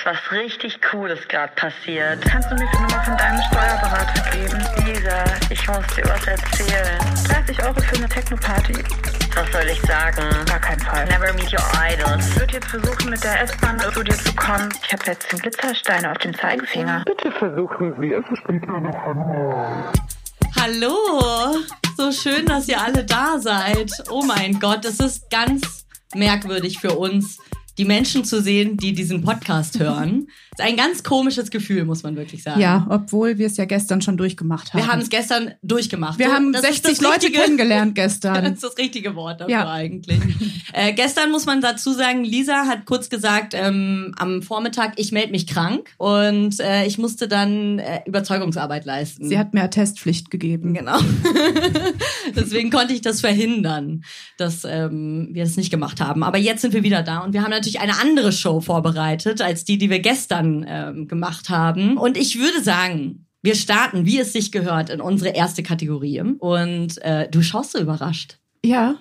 was richtig Cooles gerade passiert. Kannst du mir die Nummer von deinem Steuerberater geben? Lisa, ich muss dir was erzählen. 30 € für eine Techno-Party. Was soll ich sagen? Gar keinen Fall. Never meet your idols. Ich würde jetzt versuchen, mit der S-Bahn zu dir zu kommen. Ich habe jetzt 10 Glitzersteine auf dem Zeigefinger. Bitte versuchen Sie es später noch einmal. Hallo, so schön, dass ihr alle da seid. Oh mein Gott, es ist ganz merkwürdig für uns, die Menschen zu sehen, die diesen Podcast hören. Das ist ein ganz komisches Gefühl, muss man wirklich sagen. Ja, obwohl wir es ja gestern schon durchgemacht haben. Wir haben es gestern durchgemacht. Wir haben 60 Leute kennengelernt gestern. Das ist das richtige Wort dafür eigentlich. Gestern muss man dazu sagen, Lisa hat kurz gesagt am Vormittag, ich melde mich krank und ich musste dann Überzeugungsarbeit leisten. Sie hat mir Attestpflicht gegeben. Genau. Deswegen konnte ich das verhindern, dass wir das nicht gemacht haben. Aber jetzt sind wir wieder da und wir haben natürlich eine andere Show vorbereitet, als die wir gestern gemacht haben. Und ich würde sagen, wir starten, wie es sich gehört, in unsere erste Kategorie. Und du schaust so überrascht. Ja.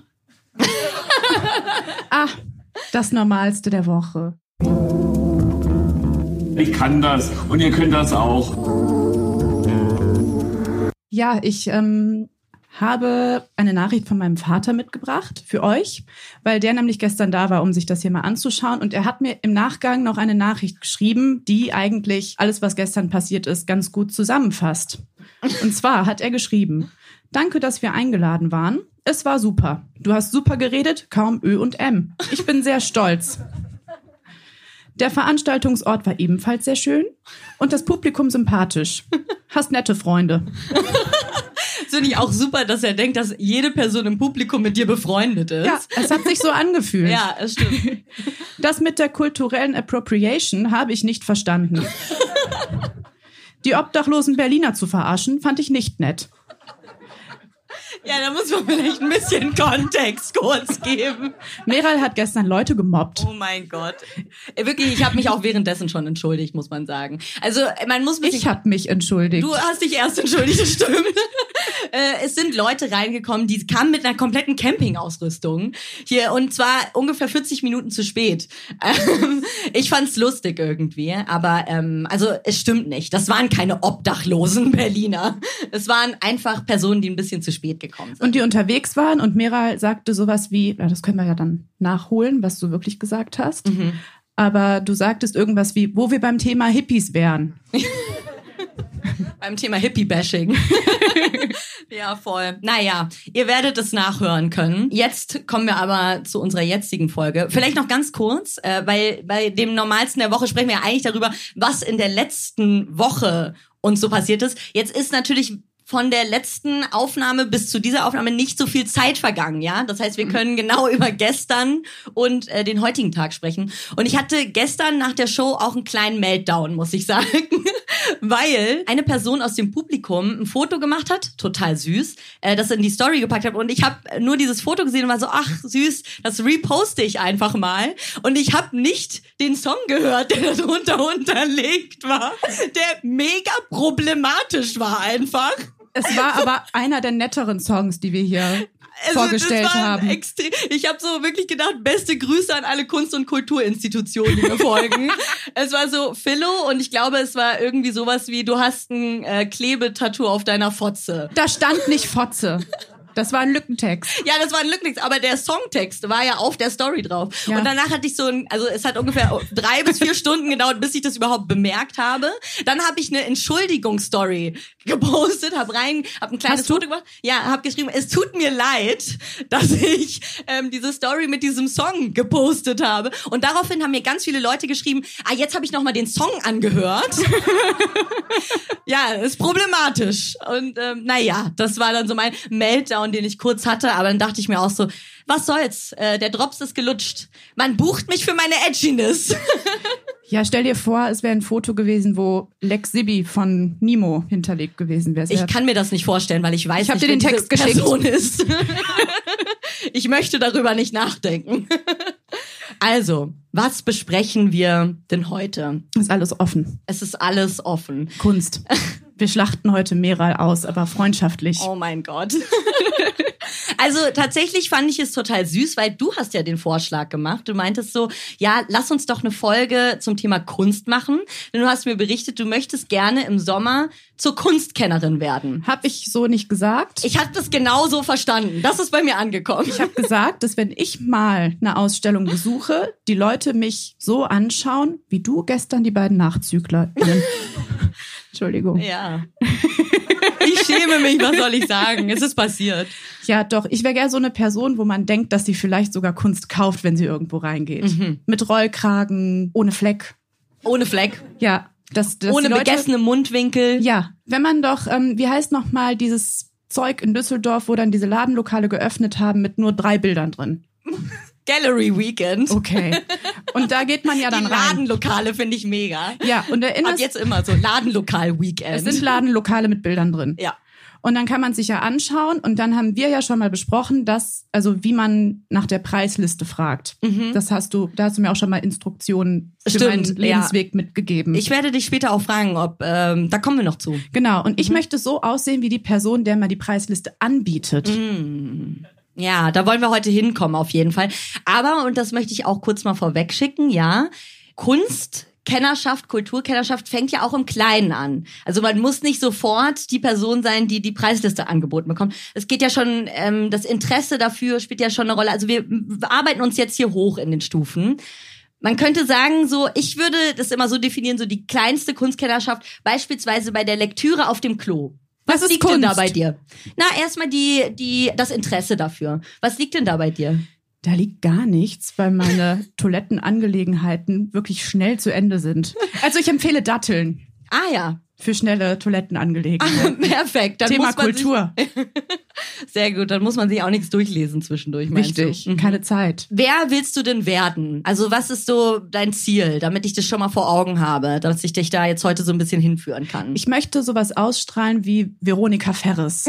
Das Normalste der Woche. Ich kann das und ihr könnt das auch. Ja, ich habe eine Nachricht von meinem Vater mitgebracht für euch, weil der nämlich gestern da war, um sich das hier mal anzuschauen. Und er hat mir im Nachgang noch eine Nachricht geschrieben, die eigentlich alles, was gestern passiert ist, ganz gut zusammenfasst. Und zwar hat er geschrieben: Danke, dass wir eingeladen waren. Es war super. Du hast super geredet, kaum Ö und M. Ich bin sehr stolz. Der Veranstaltungsort war ebenfalls sehr schön und das Publikum sympathisch. Hast nette Freunde. Das finde ich auch super, dass er denkt, dass jede Person im Publikum mit dir befreundet ist. Ja, es hat sich so angefühlt. Ja, es stimmt. Das mit der kulturellen Appropriation habe ich nicht verstanden. Die obdachlosen Berliner zu verarschen, fand ich nicht nett. Ja, da muss man vielleicht ein bisschen Kontext kurz geben. Meral hat gestern Leute gemobbt. Oh mein Gott. Wirklich, ich habe mich auch währenddessen schon entschuldigt, muss man sagen. Also, man muss Ich habe mich entschuldigt. Du hast dich erst entschuldigt, das stimmt. Es sind Leute reingekommen, die kamen mit einer kompletten Campingausrüstung hier und zwar ungefähr 40 Minuten zu spät. Ich fand's lustig irgendwie, aber also es stimmt nicht. Das waren keine obdachlosen Berliner. Es waren einfach Personen, die ein bisschen zu spät gekommen sind. Und die unterwegs waren und Meral sagte sowas wie, ja, das können wir ja dann nachholen, was du wirklich gesagt hast. Mhm. Aber du sagtest irgendwas wie, wo wir beim Thema Hippies wären. Beim Thema Hippie-Bashing. Ja, voll. Naja, ihr werdet es nachhören können. Jetzt kommen wir aber zu unserer jetzigen Folge. Vielleicht noch ganz kurz, weil bei dem Normalsten der Woche sprechen wir ja eigentlich darüber, was in der letzten Woche uns so passiert ist. Jetzt ist natürlich von der letzten Aufnahme bis zu dieser Aufnahme nicht so viel Zeit vergangen, ja? Das heißt, wir können genau über gestern und den heutigen Tag sprechen. Und ich hatte gestern nach der Show auch einen kleinen Meltdown, muss ich sagen, weil eine Person aus dem Publikum ein Foto gemacht hat, total süß, das in die Story gepackt hat. Und ich habe nur dieses Foto gesehen und war so, ach süß, das reposte ich einfach mal. Und ich habe nicht den Song gehört, der darunter unterlegt war, der mega problematisch war einfach. Es war aber einer der netteren Songs, die wir hier vorgestellt haben. Ich habe so wirklich gedacht, beste Grüße an alle Kunst- und Kulturinstitutionen, die mir folgen. Es war so Philo und ich glaube, es war irgendwie sowas wie, du hast ein Klebetattoo auf deiner Fotze. Da stand nicht Fotze. Das war ein Lückentext. Ja, das war ein Lückentext, aber der Songtext war ja auf der Story drauf. Ja. Und danach hatte ich also es hat ungefähr 3 bis 4 Stunden gedauert, bis ich das überhaupt bemerkt habe. Dann habe ich eine Entschuldigungsstory gepostet, hab ein kleines Foto gemacht. Ja, hab geschrieben, es tut mir leid, dass ich diese Story mit diesem Song gepostet habe. Und daraufhin haben mir ganz viele Leute geschrieben, jetzt habe ich noch mal den Song angehört. Ja, ist problematisch. Und naja, das war dann so mein Meltdown, den ich kurz hatte, aber dann dachte ich mir auch so, was soll's, der Drops ist gelutscht. Man bucht mich für meine Edginess. Ja, stell dir vor, es wäre ein Foto gewesen, wo Lex Sibi von Nemo hinterlegt gewesen wäre. Ich kann mir das nicht vorstellen, weil ich weiß nicht, wer diese Person ist. Ich möchte darüber nicht nachdenken. Also, was besprechen wir denn heute? Ist alles offen. Es ist alles offen. Kunst. Wir schlachten heute Meral aus, aber freundschaftlich. Oh mein Gott. Also tatsächlich fand ich es total süß, weil du hast ja den Vorschlag gemacht. Du meintest so, ja, lass uns doch eine Folge zum Thema Kunst machen. Denn du hast mir berichtet, du möchtest gerne im Sommer zur Kunstkennerin werden. Hab ich so nicht gesagt. Ich habe das genau so verstanden. Das ist bei mir angekommen. Ich habe gesagt, dass wenn ich mal eine Ausstellung besuche, die Leute mich so anschauen, wie du gestern die beiden NachzüglerInnen. Entschuldigung. Ja. Ich schäme mich, was soll ich sagen? Es ist passiert. Ja, doch. Ich wäre gerne so eine Person, wo man denkt, dass sie vielleicht sogar Kunst kauft, wenn sie irgendwo reingeht. Mhm. Mit Rollkragen, ohne Fleck. Ohne Fleck? Ja. Dass ohne Leute, begessene Mundwinkel? Ja. Wenn man doch, wie heißt nochmal dieses Zeug in Düsseldorf, wo dann diese Ladenlokale geöffnet haben mit nur 3 Bildern drin? Gallery Weekend. Okay. Und da geht man ja dann die rein. Ladenlokale finde ich mega. Ja, und erinnerst... Ab jetzt immer so Ladenlokal-Weekend. Es sind Ladenlokale mit Bildern drin. Ja. Und dann kann man sich ja anschauen und dann haben wir ja schon mal besprochen, dass, also wie man nach der Preisliste fragt. Mhm. Da hast du mir auch schon mal Instruktionen für meinen Lebensweg mitgegeben. Ich werde dich später auch fragen, ob, da kommen wir noch zu. Genau, und ich möchte so aussehen wie die Person, der man die Preisliste anbietet. Mhm. Ja, da wollen wir heute hinkommen auf jeden Fall. Aber, und das möchte ich auch kurz mal vorweg schicken, ja, Kunstkennerschaft, Kulturkennerschaft fängt ja auch im Kleinen an. Also man muss nicht sofort die Person sein, die die Preisliste angeboten bekommt. Es geht ja schon, das Interesse dafür spielt ja schon eine Rolle. Also wir arbeiten uns jetzt hier hoch in den Stufen. Man könnte sagen, so, ich würde das immer so definieren, so die kleinste Kunstkennerschaft, beispielsweise bei der Lektüre auf dem Klo. Was liegt denn da bei dir? Na, erstmal das Interesse dafür. Was liegt denn da bei dir? Da liegt gar nichts, weil meine Toilettenangelegenheiten wirklich schnell zu Ende sind. Also ich empfehle Datteln. Ah ja. Für schnelle Toilettenangelegenheiten. Perfekt. Dann Thema muss man Kultur. Sehr gut, dann muss man sich auch nichts durchlesen zwischendurch. Richtig, keine Zeit. Wer willst du denn werden? Also was ist so dein Ziel, damit ich das schon mal vor Augen habe, dass ich dich da jetzt heute so ein bisschen hinführen kann? Ich möchte sowas ausstrahlen wie Veronika Ferres.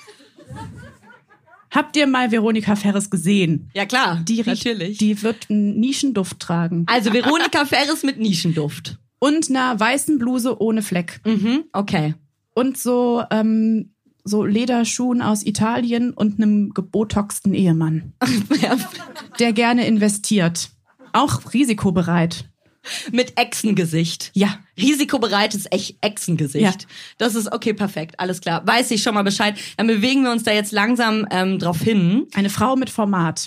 Habt ihr mal Veronika Ferres gesehen? Ja klar, natürlich. Die wird einen Nischenduft tragen. Also Veronika Ferres mit Nischenduft. Und einer weißen Bluse ohne Fleck. Mhm, okay. Und so Lederschuhen aus Italien und einem gebotoxten Ehemann. Der gerne investiert. Auch risikobereit. Mit Echsengesicht. Ja. Risikobereites Echsengesicht. Ja. Das ist okay, perfekt, alles klar. Weiß ich schon mal Bescheid. Dann bewegen wir uns da jetzt langsam drauf hin. Eine Frau mit Format.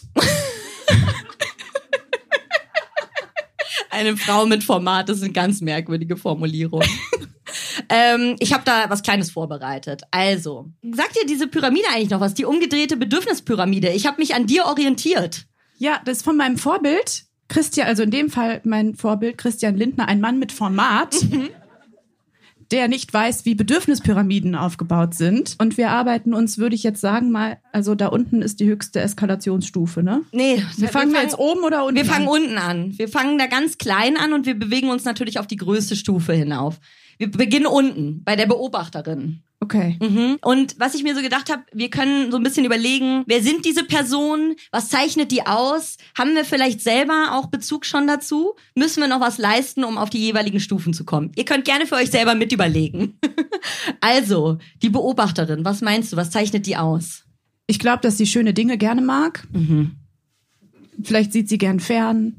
Eine Frau mit Format, das ist eine ganz merkwürdige Formulierung. Ich habe da was Kleines vorbereitet. Also, sagt dir diese Pyramide eigentlich noch was? Die umgedrehte Bedürfnispyramide. Ich habe mich an dir orientiert. Ja, das ist von meinem Vorbild. Christian, also in dem Fall mein Vorbild Christian Lindner, ein Mann mit Format, der nicht weiß, wie Bedürfnispyramiden aufgebaut sind. Und wir arbeiten uns, würde ich jetzt sagen, mal, also da unten ist die höchste Eskalationsstufe, ne? Nee. Wir fangen jetzt oben oder unten an? Wir fangen unten an. Wir fangen da ganz klein an und wir bewegen uns natürlich auf die größte Stufe hinauf. Wir beginnen unten, bei der Beobachterin. Okay. Mhm. Und was ich mir so gedacht habe, wir können so ein bisschen überlegen, wer sind diese Personen? Was zeichnet die aus? Haben wir vielleicht selber auch Bezug schon dazu? Müssen wir noch was leisten, um auf die jeweiligen Stufen zu kommen? Ihr könnt gerne für euch selber mit überlegen. Also, die Beobachterin, was meinst du? Was zeichnet die aus? Ich glaube, dass sie schöne Dinge gerne mag. Mhm. Vielleicht sieht sie gern fern.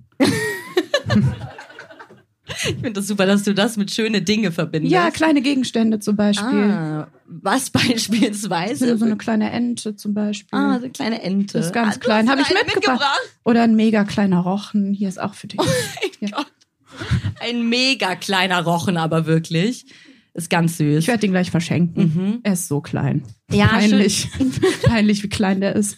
Ich finde das super, dass du das mit schöne Dinge verbindest. Ja, kleine Gegenstände zum Beispiel. Ah, was beispielsweise? So eine kleine Ente zum Beispiel. Ah, so eine kleine Ente. Das ist ganz klein. Habe ich mitgebracht. Oder ein mega kleiner Rochen. Hier ist auch für dich. Oh mein Gott. Ein mega kleiner Rochen, aber wirklich. Ist ganz süß. Ich werde den gleich verschenken. Mhm. Er ist so klein. Ja, peinlich. Peinlich, wie klein der ist.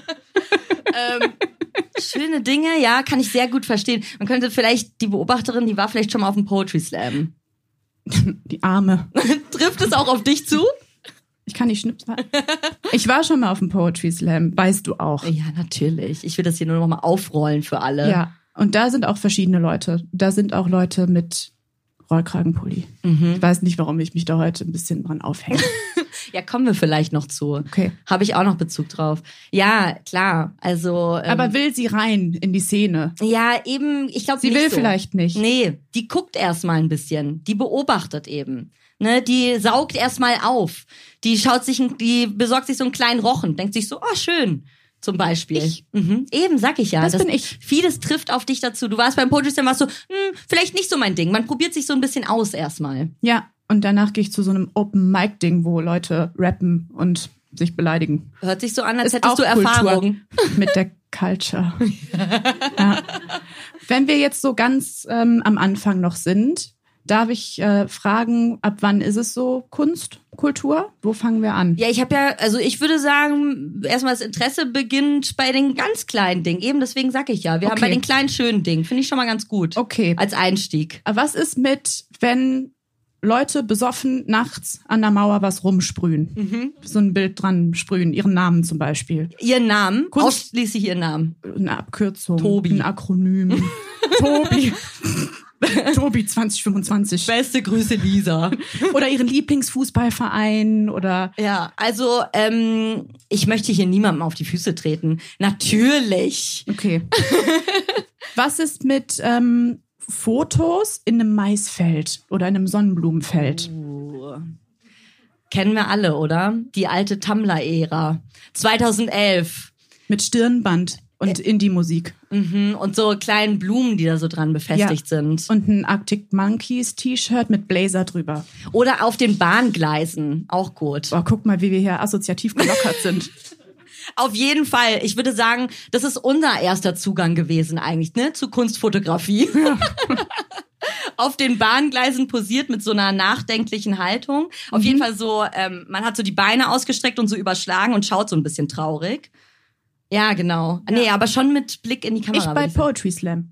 Schöne Dinge, ja, kann ich sehr gut verstehen. Man könnte vielleicht, die Beobachterin, die war vielleicht schon mal auf dem Poetry Slam. Die Arme. Trifft es auch auf dich zu? Ich kann nicht schnipsen. Ich war schon mal auf dem Poetry Slam, weißt du auch. Ja, natürlich. Ich will das hier nur noch mal aufrollen für alle. Ja, und da sind auch verschiedene Leute. Da sind auch Leute mit Rollkragenpulli. Ich weiß nicht, warum ich mich da heute ein bisschen dran aufhänge. Ja, kommen wir vielleicht noch zu. Okay. Habe ich auch noch Bezug drauf. Ja, klar. Also. Aber will sie rein in die Szene? Ja, eben, ich glaube nicht. Sie will so. Vielleicht nicht. Nee, die guckt erstmal ein bisschen. Die beobachtet eben. ne, die saugt erstmal auf. Die besorgt sich so einen kleinen Rochen, denkt sich so, oh, schön. Zum Beispiel. Eben, sag ich ja. Das bin ich. Vieles trifft auf dich dazu. Du warst beim Poetry Slam, warst so, vielleicht nicht so mein Ding. Man probiert sich so ein bisschen aus erstmal. Ja, und danach gehe ich zu so einem Open-Mic-Ding, wo Leute rappen und sich beleidigen. Hört sich so an, als Ist hättest auch du Erfahrung. Kultur mit der Culture. Ja. Wenn wir jetzt so ganz am Anfang noch sind, darf ich fragen, ab wann ist es so Kunst, Kultur? Wo fangen wir an? Ja, ich würde sagen, erstmal das Interesse beginnt bei den ganz kleinen Dingen. Eben deswegen sag ich ja, wir haben bei den kleinen schönen Dingen. Finde ich schon mal ganz gut. Okay. Als Einstieg. Aber was ist mit, wenn Leute besoffen nachts an der Mauer was rumsprühen? So ein Bild dran sprühen, ihren Namen zum Beispiel. Ihren Namen? Ausschließlich ihren Namen. Eine Abkürzung. Tobi. Ein Akronym. Tobi. Tobi 2025. Beste Grüße, Lisa. Oder ihren Lieblingsfußballverein oder... Ja, also ich möchte hier niemandem auf die Füße treten. Natürlich. Okay. Was ist mit Fotos in einem Maisfeld oder in einem Sonnenblumenfeld? Kennen wir alle, oder? Die alte Tumblr-Ära. 2011. Mit Stirnband und Indie-Musik. Und so kleinen Blumen, die da so dran befestigt sind. Und ein Arctic Monkeys T-Shirt mit Blazer drüber. Oder auf den Bahngleisen. Auch gut. Boah, guck mal, wie wir hier assoziativ gelockert sind. Auf jeden Fall. Ich würde sagen, das ist unser erster Zugang gewesen eigentlich, ne? Zu Kunstfotografie. Ja. Auf den Bahngleisen posiert mit so einer nachdenklichen Haltung. Auf jeden Fall so, man hat so die Beine ausgestreckt und so überschlagen und schaut so ein bisschen traurig. Ja, genau. Ja. Nee, aber schon mit Blick in die Kamera. Ich bei Poetry Slam.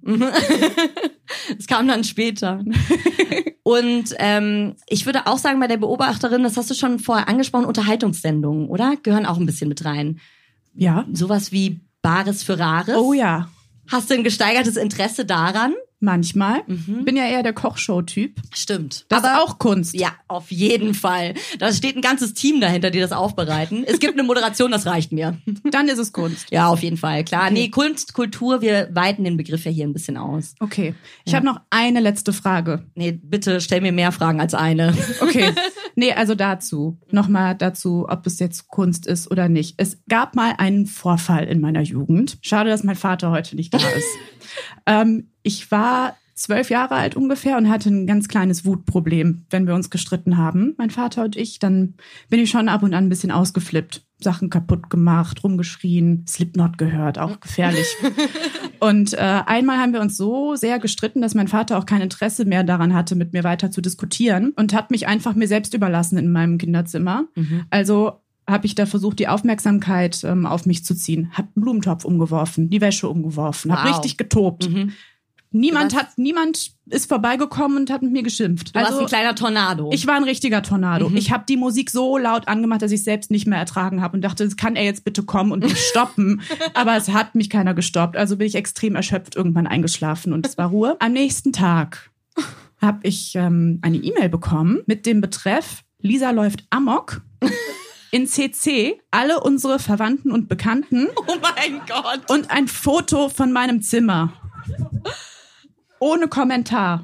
Das kam dann später. Und ich würde auch sagen, bei der Beobachterin, das hast du schon vorher angesprochen, Unterhaltungssendungen, oder? Gehören auch ein bisschen mit rein. Ja. Sowas wie Bares für Rares. Oh ja. Hast du ein gesteigertes Interesse daran? Manchmal. Bin ja eher der Kochshow-Typ. Stimmt. Das ist auch Kunst. Ja, auf jeden Fall. Da steht ein ganzes Team dahinter, die das aufbereiten. Es gibt eine Moderation, das reicht mir. Dann ist es Kunst. Ja, auf jeden Fall. Klar. Okay. Nee, Kunst, Kultur, wir weiten den Begriff ja hier ein bisschen aus. Okay. Ich habe noch eine letzte Frage. Nee, bitte stell mir mehr Fragen als eine. Okay. Nee, also dazu. Nochmal dazu, ob es jetzt Kunst ist oder nicht. Es gab mal einen Vorfall in meiner Jugend. Schade, dass mein Vater heute nicht da ist. Ich war 12 Jahre alt ungefähr und hatte ein ganz kleines Wutproblem, wenn wir uns gestritten haben, mein Vater und ich. Dann bin ich schon ab und an ein bisschen ausgeflippt. Sachen kaputt gemacht, rumgeschrien, Slipknot gehört, auch gefährlich. Und einmal haben wir uns so sehr gestritten, dass mein Vater auch kein Interesse mehr daran hatte, mit mir weiter zu diskutieren und hat mich einfach mir selbst überlassen in meinem Kinderzimmer. Also habe ich da versucht, die Aufmerksamkeit auf mich zu ziehen. Hab einen Blumentopf umgeworfen, die Wäsche umgeworfen, hab richtig getobt. Niemand ist vorbeigekommen und hat mit mir geschimpft. Du warst ein kleiner Tornado. Ich war ein richtiger Tornado. Ich habe die Musik so laut angemacht, dass ich selbst nicht mehr ertragen habe und dachte, kann er jetzt bitte kommen und mich stoppen? Aber es hat mich keiner gestoppt. Also bin ich extrem erschöpft irgendwann eingeschlafen und es war Ruhe. Am nächsten Tag habe ich eine E-Mail bekommen mit dem Betreff Lisa läuft amok. In CC alle unsere Verwandten und Bekannten. Oh mein Gott. Und ein Foto von meinem Zimmer. Ohne Kommentar.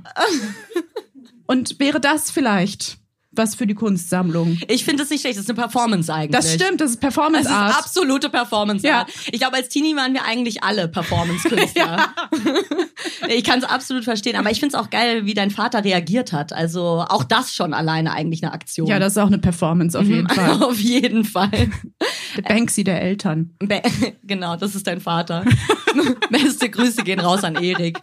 Und wäre das vielleicht was für die Kunstsammlung? Ich finde es nicht schlecht, das ist eine Performance eigentlich. Das stimmt, das ist Performance Art. Das ist absolute Performance Art. Ja. Ich glaube, als Teenie waren wir eigentlich alle Performance-Künstler. Ja. Ich kann es absolut verstehen, aber ich finde es auch geil, wie dein Vater reagiert hat. Also auch das schon alleine eigentlich eine Aktion. Ja, das ist auch eine Performance auf jeden Fall. Auf jeden Fall. Der Banksy der Eltern. Genau, das ist dein Vater. Beste Grüße gehen raus an Erik.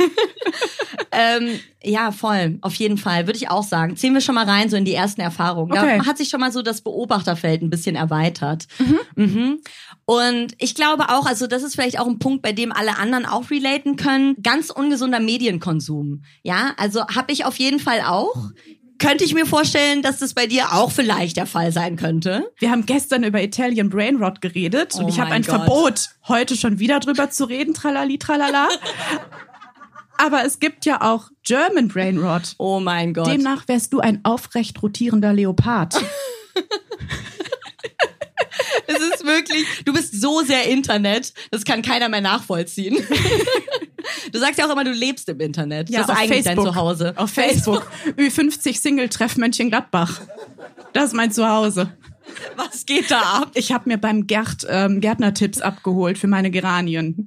Ja, voll. Auf jeden Fall. Würde ich auch sagen. Ziehen wir schon mal rein, so in die ersten Erfahrungen. Okay. Da hat sich schon mal so das Beobachterfeld ein bisschen erweitert. Und ich glaube auch, also das ist vielleicht auch ein Punkt, bei dem alle anderen auch relaten können. Ganz ungesunder Medienkonsum. Ja, also habe ich auf jeden Fall auch. Könnte ich mir vorstellen, dass das bei dir auch vielleicht der Fall sein könnte. Wir haben gestern über Italian Brainrot geredet und ich habe ein Verbot, heute schon wieder drüber zu reden, tralali, tralala. Aber es gibt ja auch German Brainrot. Oh mein Gott. Demnach wärst du ein aufrecht rotierender Leopard. Es ist wirklich, du bist so sehr Internet, das kann keiner mehr nachvollziehen. Du sagst ja auch immer, du lebst im Internet. Ja, das ist eigentlich dein Zuhause. Auf Facebook. Ü50 Single-Treff Mönchengladbach. Das ist mein Zuhause. Was geht da ab? Ich habe mir beim Gerd Gärtner-Tipps abgeholt für meine Geranien.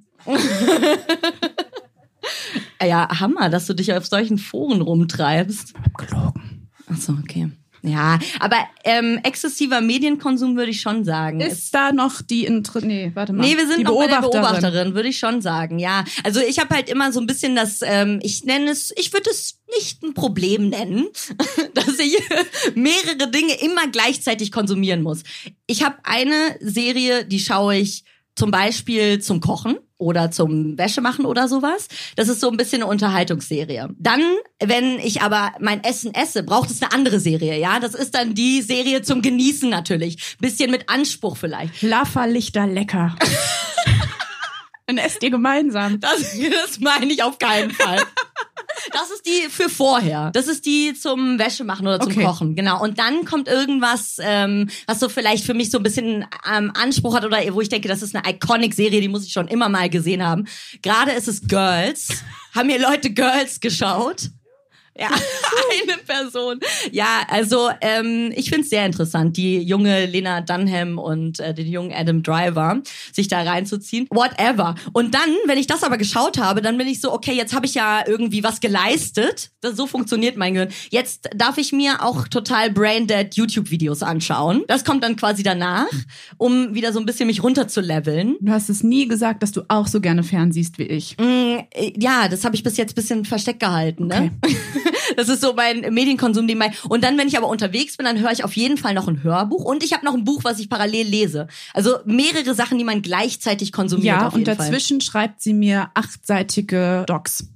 Ja, Hammer, dass du dich auf solchen Foren rumtreibst. Gelogen. Ach so, okay. Ja, aber exzessiver Medienkonsum würde ich schon sagen. Ist da noch die Nee, warte mal. Nee, wir sind die noch bei der Beobachterin, würde ich schon sagen, ja. Also ich habe halt immer so ein bisschen das, ich würde es nicht ein Problem nennen, dass ich mehrere Dinge immer gleichzeitig konsumieren muss. Ich habe eine Serie, die schaue ich zum Beispiel zum Kochen oder zum Wäschemachen oder sowas. Das ist so ein bisschen eine Unterhaltungsserie. Dann, wenn ich aber mein Essen esse, braucht es eine andere Serie, ja? Das ist dann die Serie zum Genießen natürlich. Bisschen mit Anspruch vielleicht. Lafferlichter lecker. Dann esst ihr gemeinsam. Das meine ich auf keinen Fall. Das ist die für vorher. Das ist die zum Wäschemachen oder zum Kochen, genau. Und dann kommt irgendwas, was so vielleicht für mich so ein bisschen Anspruch hat oder wo ich denke, das ist eine Iconic-Serie, die muss ich schon immer mal gesehen haben. Gerade ist es Girls. Haben hier Leute Girls geschaut? Ja, eine Person. Ja, also ich find's sehr interessant, die junge Lena Dunham und den jungen Adam Driver sich da reinzuziehen. Whatever. Und dann, wenn ich das aber geschaut habe, dann bin ich so, okay, jetzt habe ich ja irgendwie was geleistet. So funktioniert mein Gehirn. Jetzt darf ich mir auch total braindead YouTube-Videos anschauen. Das kommt dann quasi danach, um wieder so ein bisschen mich runterzuleveln. Du hast es nie gesagt, dass du auch so gerne fernsiehst wie ich. Ja, das habe ich bis jetzt ein bisschen versteckt gehalten, ne? Okay. Das ist so mein Medienkonsum, den und dann, wenn ich aber unterwegs bin, dann höre ich auf jeden Fall noch ein Hörbuch und ich habe noch ein Buch, was ich parallel lese. Also mehrere Sachen, die man gleichzeitig konsumiert. Ja, auf jeden und dazwischen schreibt sie mir 8-seitige Docs.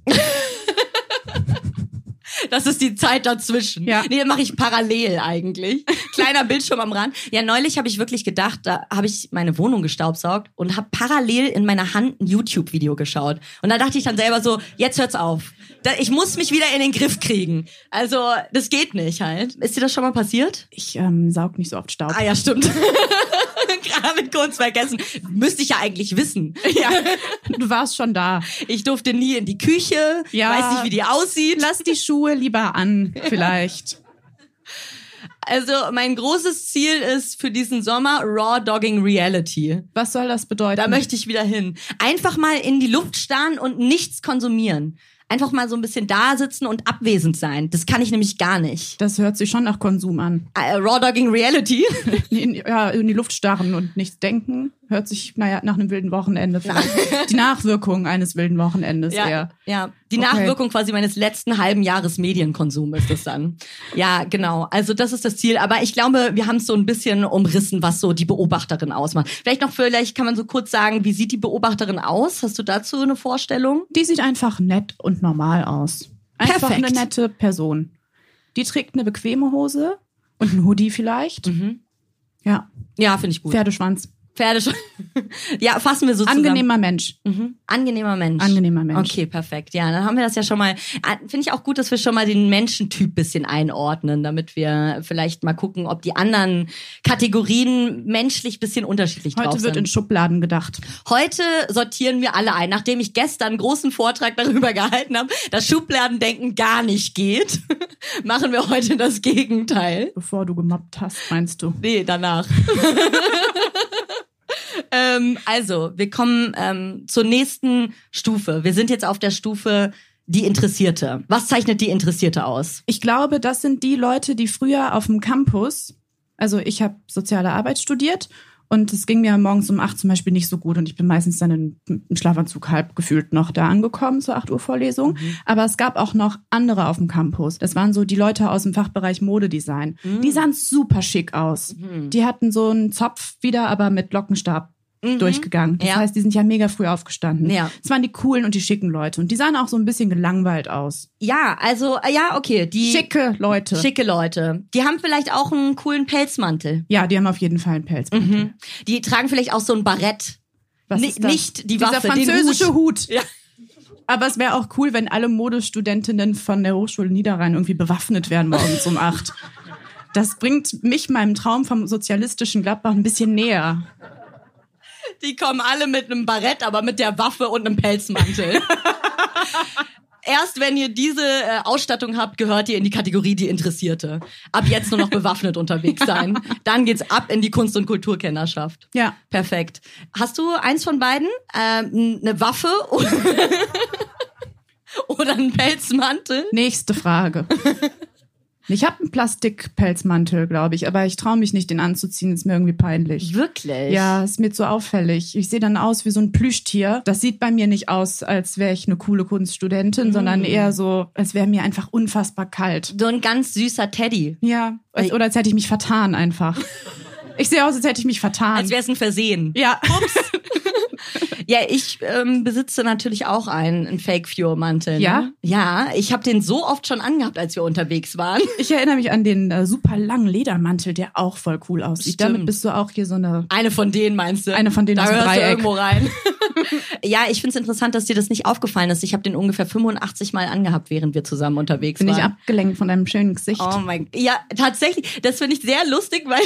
Das ist die Zeit dazwischen. Ja. Nee, mache ich parallel eigentlich. Kleiner Bildschirm am Rand. Ja, neulich habe ich wirklich gedacht, da habe ich meine Wohnung gestaubsaugt und habe parallel in meiner Hand ein YouTube-Video geschaut. Und da dachte ich dann selber so, jetzt hört's auf. Ich muss mich wieder in den Griff kriegen. Also, das geht nicht halt. Ist dir das schon mal passiert? Ich saug nicht so oft Staub. Ah ja, stimmt. Gerade kurz vergessen. Müsste ich ja eigentlich wissen. Ja, du warst schon da. Ich durfte nie in die Küche. Ja, weiß nicht, wie die aussieht. Lass die Schuhe lieber an, vielleicht. Also mein großes Ziel ist für diesen Sommer Raw Dogging Reality. Was soll das bedeuten? Da möchte ich wieder hin. Einfach mal in die Luft starren und nichts konsumieren. Einfach mal so ein bisschen da sitzen und abwesend sein. Das kann ich nämlich gar nicht. Das hört sich schon nach Konsum an. Raw Dogging Reality? Ja, in die Luft starren und nichts denken. Hört sich, nach einem wilden Wochenende vielleicht. Die Nachwirkung eines wilden Wochenendes eher. Ja, die Nachwirkung quasi meines letzten halben Jahres Medienkonsum ist das dann. Ja, genau. Also das ist das Ziel. Aber ich glaube, wir haben es so ein bisschen umrissen, was so die Beobachterin ausmacht. Vielleicht kann man so kurz sagen, wie sieht die Beobachterin aus? Hast du dazu eine Vorstellung? Die sieht einfach nett und normal aus. Einfach Perfekt. Eine nette Person. Die trägt eine bequeme Hose und ein Hoodie vielleicht. Mhm. Ja. Ja, finde ich gut. Pferdeschwanz. Ja, fassen wir so zusammen. Angenehmer Mensch. Mhm. Angenehmer Mensch. Angenehmer Mensch. Okay, perfekt. Ja, dann haben wir das ja schon mal. Finde ich auch gut, dass wir schon mal den Menschentyp bisschen einordnen, damit wir vielleicht mal gucken, ob die anderen Kategorien menschlich bisschen unterschiedlich drauf sind. Heute wird in Schubladen gedacht. Heute sortieren wir alle ein. Nachdem ich gestern einen großen Vortrag darüber gehalten habe, dass Schubladendenken gar nicht geht, machen wir heute das Gegenteil. Bevor du gemobbt hast, meinst du? Nee, danach. Also, wir kommen zur nächsten Stufe. Wir sind jetzt auf der Stufe die Interessierte. Was zeichnet die Interessierte aus? Ich glaube, das sind die Leute, die früher auf dem Campus, also ich habe soziale Arbeit studiert und es ging mir morgens um 8 zum Beispiel nicht so gut und ich bin meistens dann im Schlafanzug halb gefühlt noch da angekommen zur 8 Uhr Vorlesung. Mhm. Aber es gab auch noch andere auf dem Campus. Das waren so die Leute aus dem Fachbereich Modedesign. Mhm. Die sahen super schick aus. Mhm. Die hatten so einen Zopf wieder, aber mit Lockenstab durchgegangen. Das heißt, die sind ja mega früh aufgestanden. Ja. Das waren die coolen und die schicken Leute. Und die sahen auch so ein bisschen gelangweilt aus. Ja, also, ja, okay. Die schicke Leute. Schicke Leute. Die haben vielleicht auch einen coolen Pelzmantel. Ja, die haben auf jeden Fall einen Pelzmantel. Mhm. Die tragen vielleicht auch so ein Barett. Was ist das? Nicht die Waffe, dieser französische Hut. Ja. Aber es wäre auch cool, wenn alle Modestudentinnen von der Hochschule Niederrhein irgendwie bewaffnet werden morgens um 8. Das bringt mich meinem Traum vom sozialistischen Gladbach ein bisschen näher. Die kommen alle mit einem Barett, aber mit der Waffe und einem Pelzmantel. Erst wenn ihr diese Ausstattung habt, gehört ihr in die Kategorie die Interessierte. Ab jetzt nur noch bewaffnet unterwegs sein. Dann geht's ab in die Kunst- und Kulturkennerschaft. Ja. Perfekt. Hast du eins von beiden? Eine Waffe oder einen Pelzmantel? Nächste Frage. Ich habe einen Plastikpelzmantel, glaube ich, aber ich traue mich nicht, den anzuziehen, ist mir irgendwie peinlich. Wirklich? Ja, ist mir zu auffällig. Ich sehe dann aus wie so ein Plüschtier. Das sieht bei mir nicht aus, als wäre ich eine coole Kunststudentin, sondern eher so, als wäre mir einfach unfassbar kalt. So ein ganz süßer Teddy. Ja, oder als hätte ich mich vertan einfach. Ich sehe aus, als hätte ich mich vertan. Als wäre es ein Versehen. Ja. Ups. Ja, ich besitze natürlich auch einen Fake-Fjord-Mantel. Ne? Ja? Ja, ich habe den so oft schon angehabt, als wir unterwegs waren. Ich erinnere mich an den super langen Ledermantel, der auch voll cool aussieht. Stimmt. Damit bist du auch hier so eine... Eine von denen, meinst du? Eine von denen da aus dem hörst du Dreieck. irgendwo rein. Ja, ich find's interessant, dass dir das nicht aufgefallen ist. Ich habe den ungefähr 85 Mal angehabt, während wir zusammen unterwegs Bin waren. ich abgelenkt von deinem schönen Gesicht. Oh mein Gott. Ja, tatsächlich. Das finde ich sehr lustig, weil...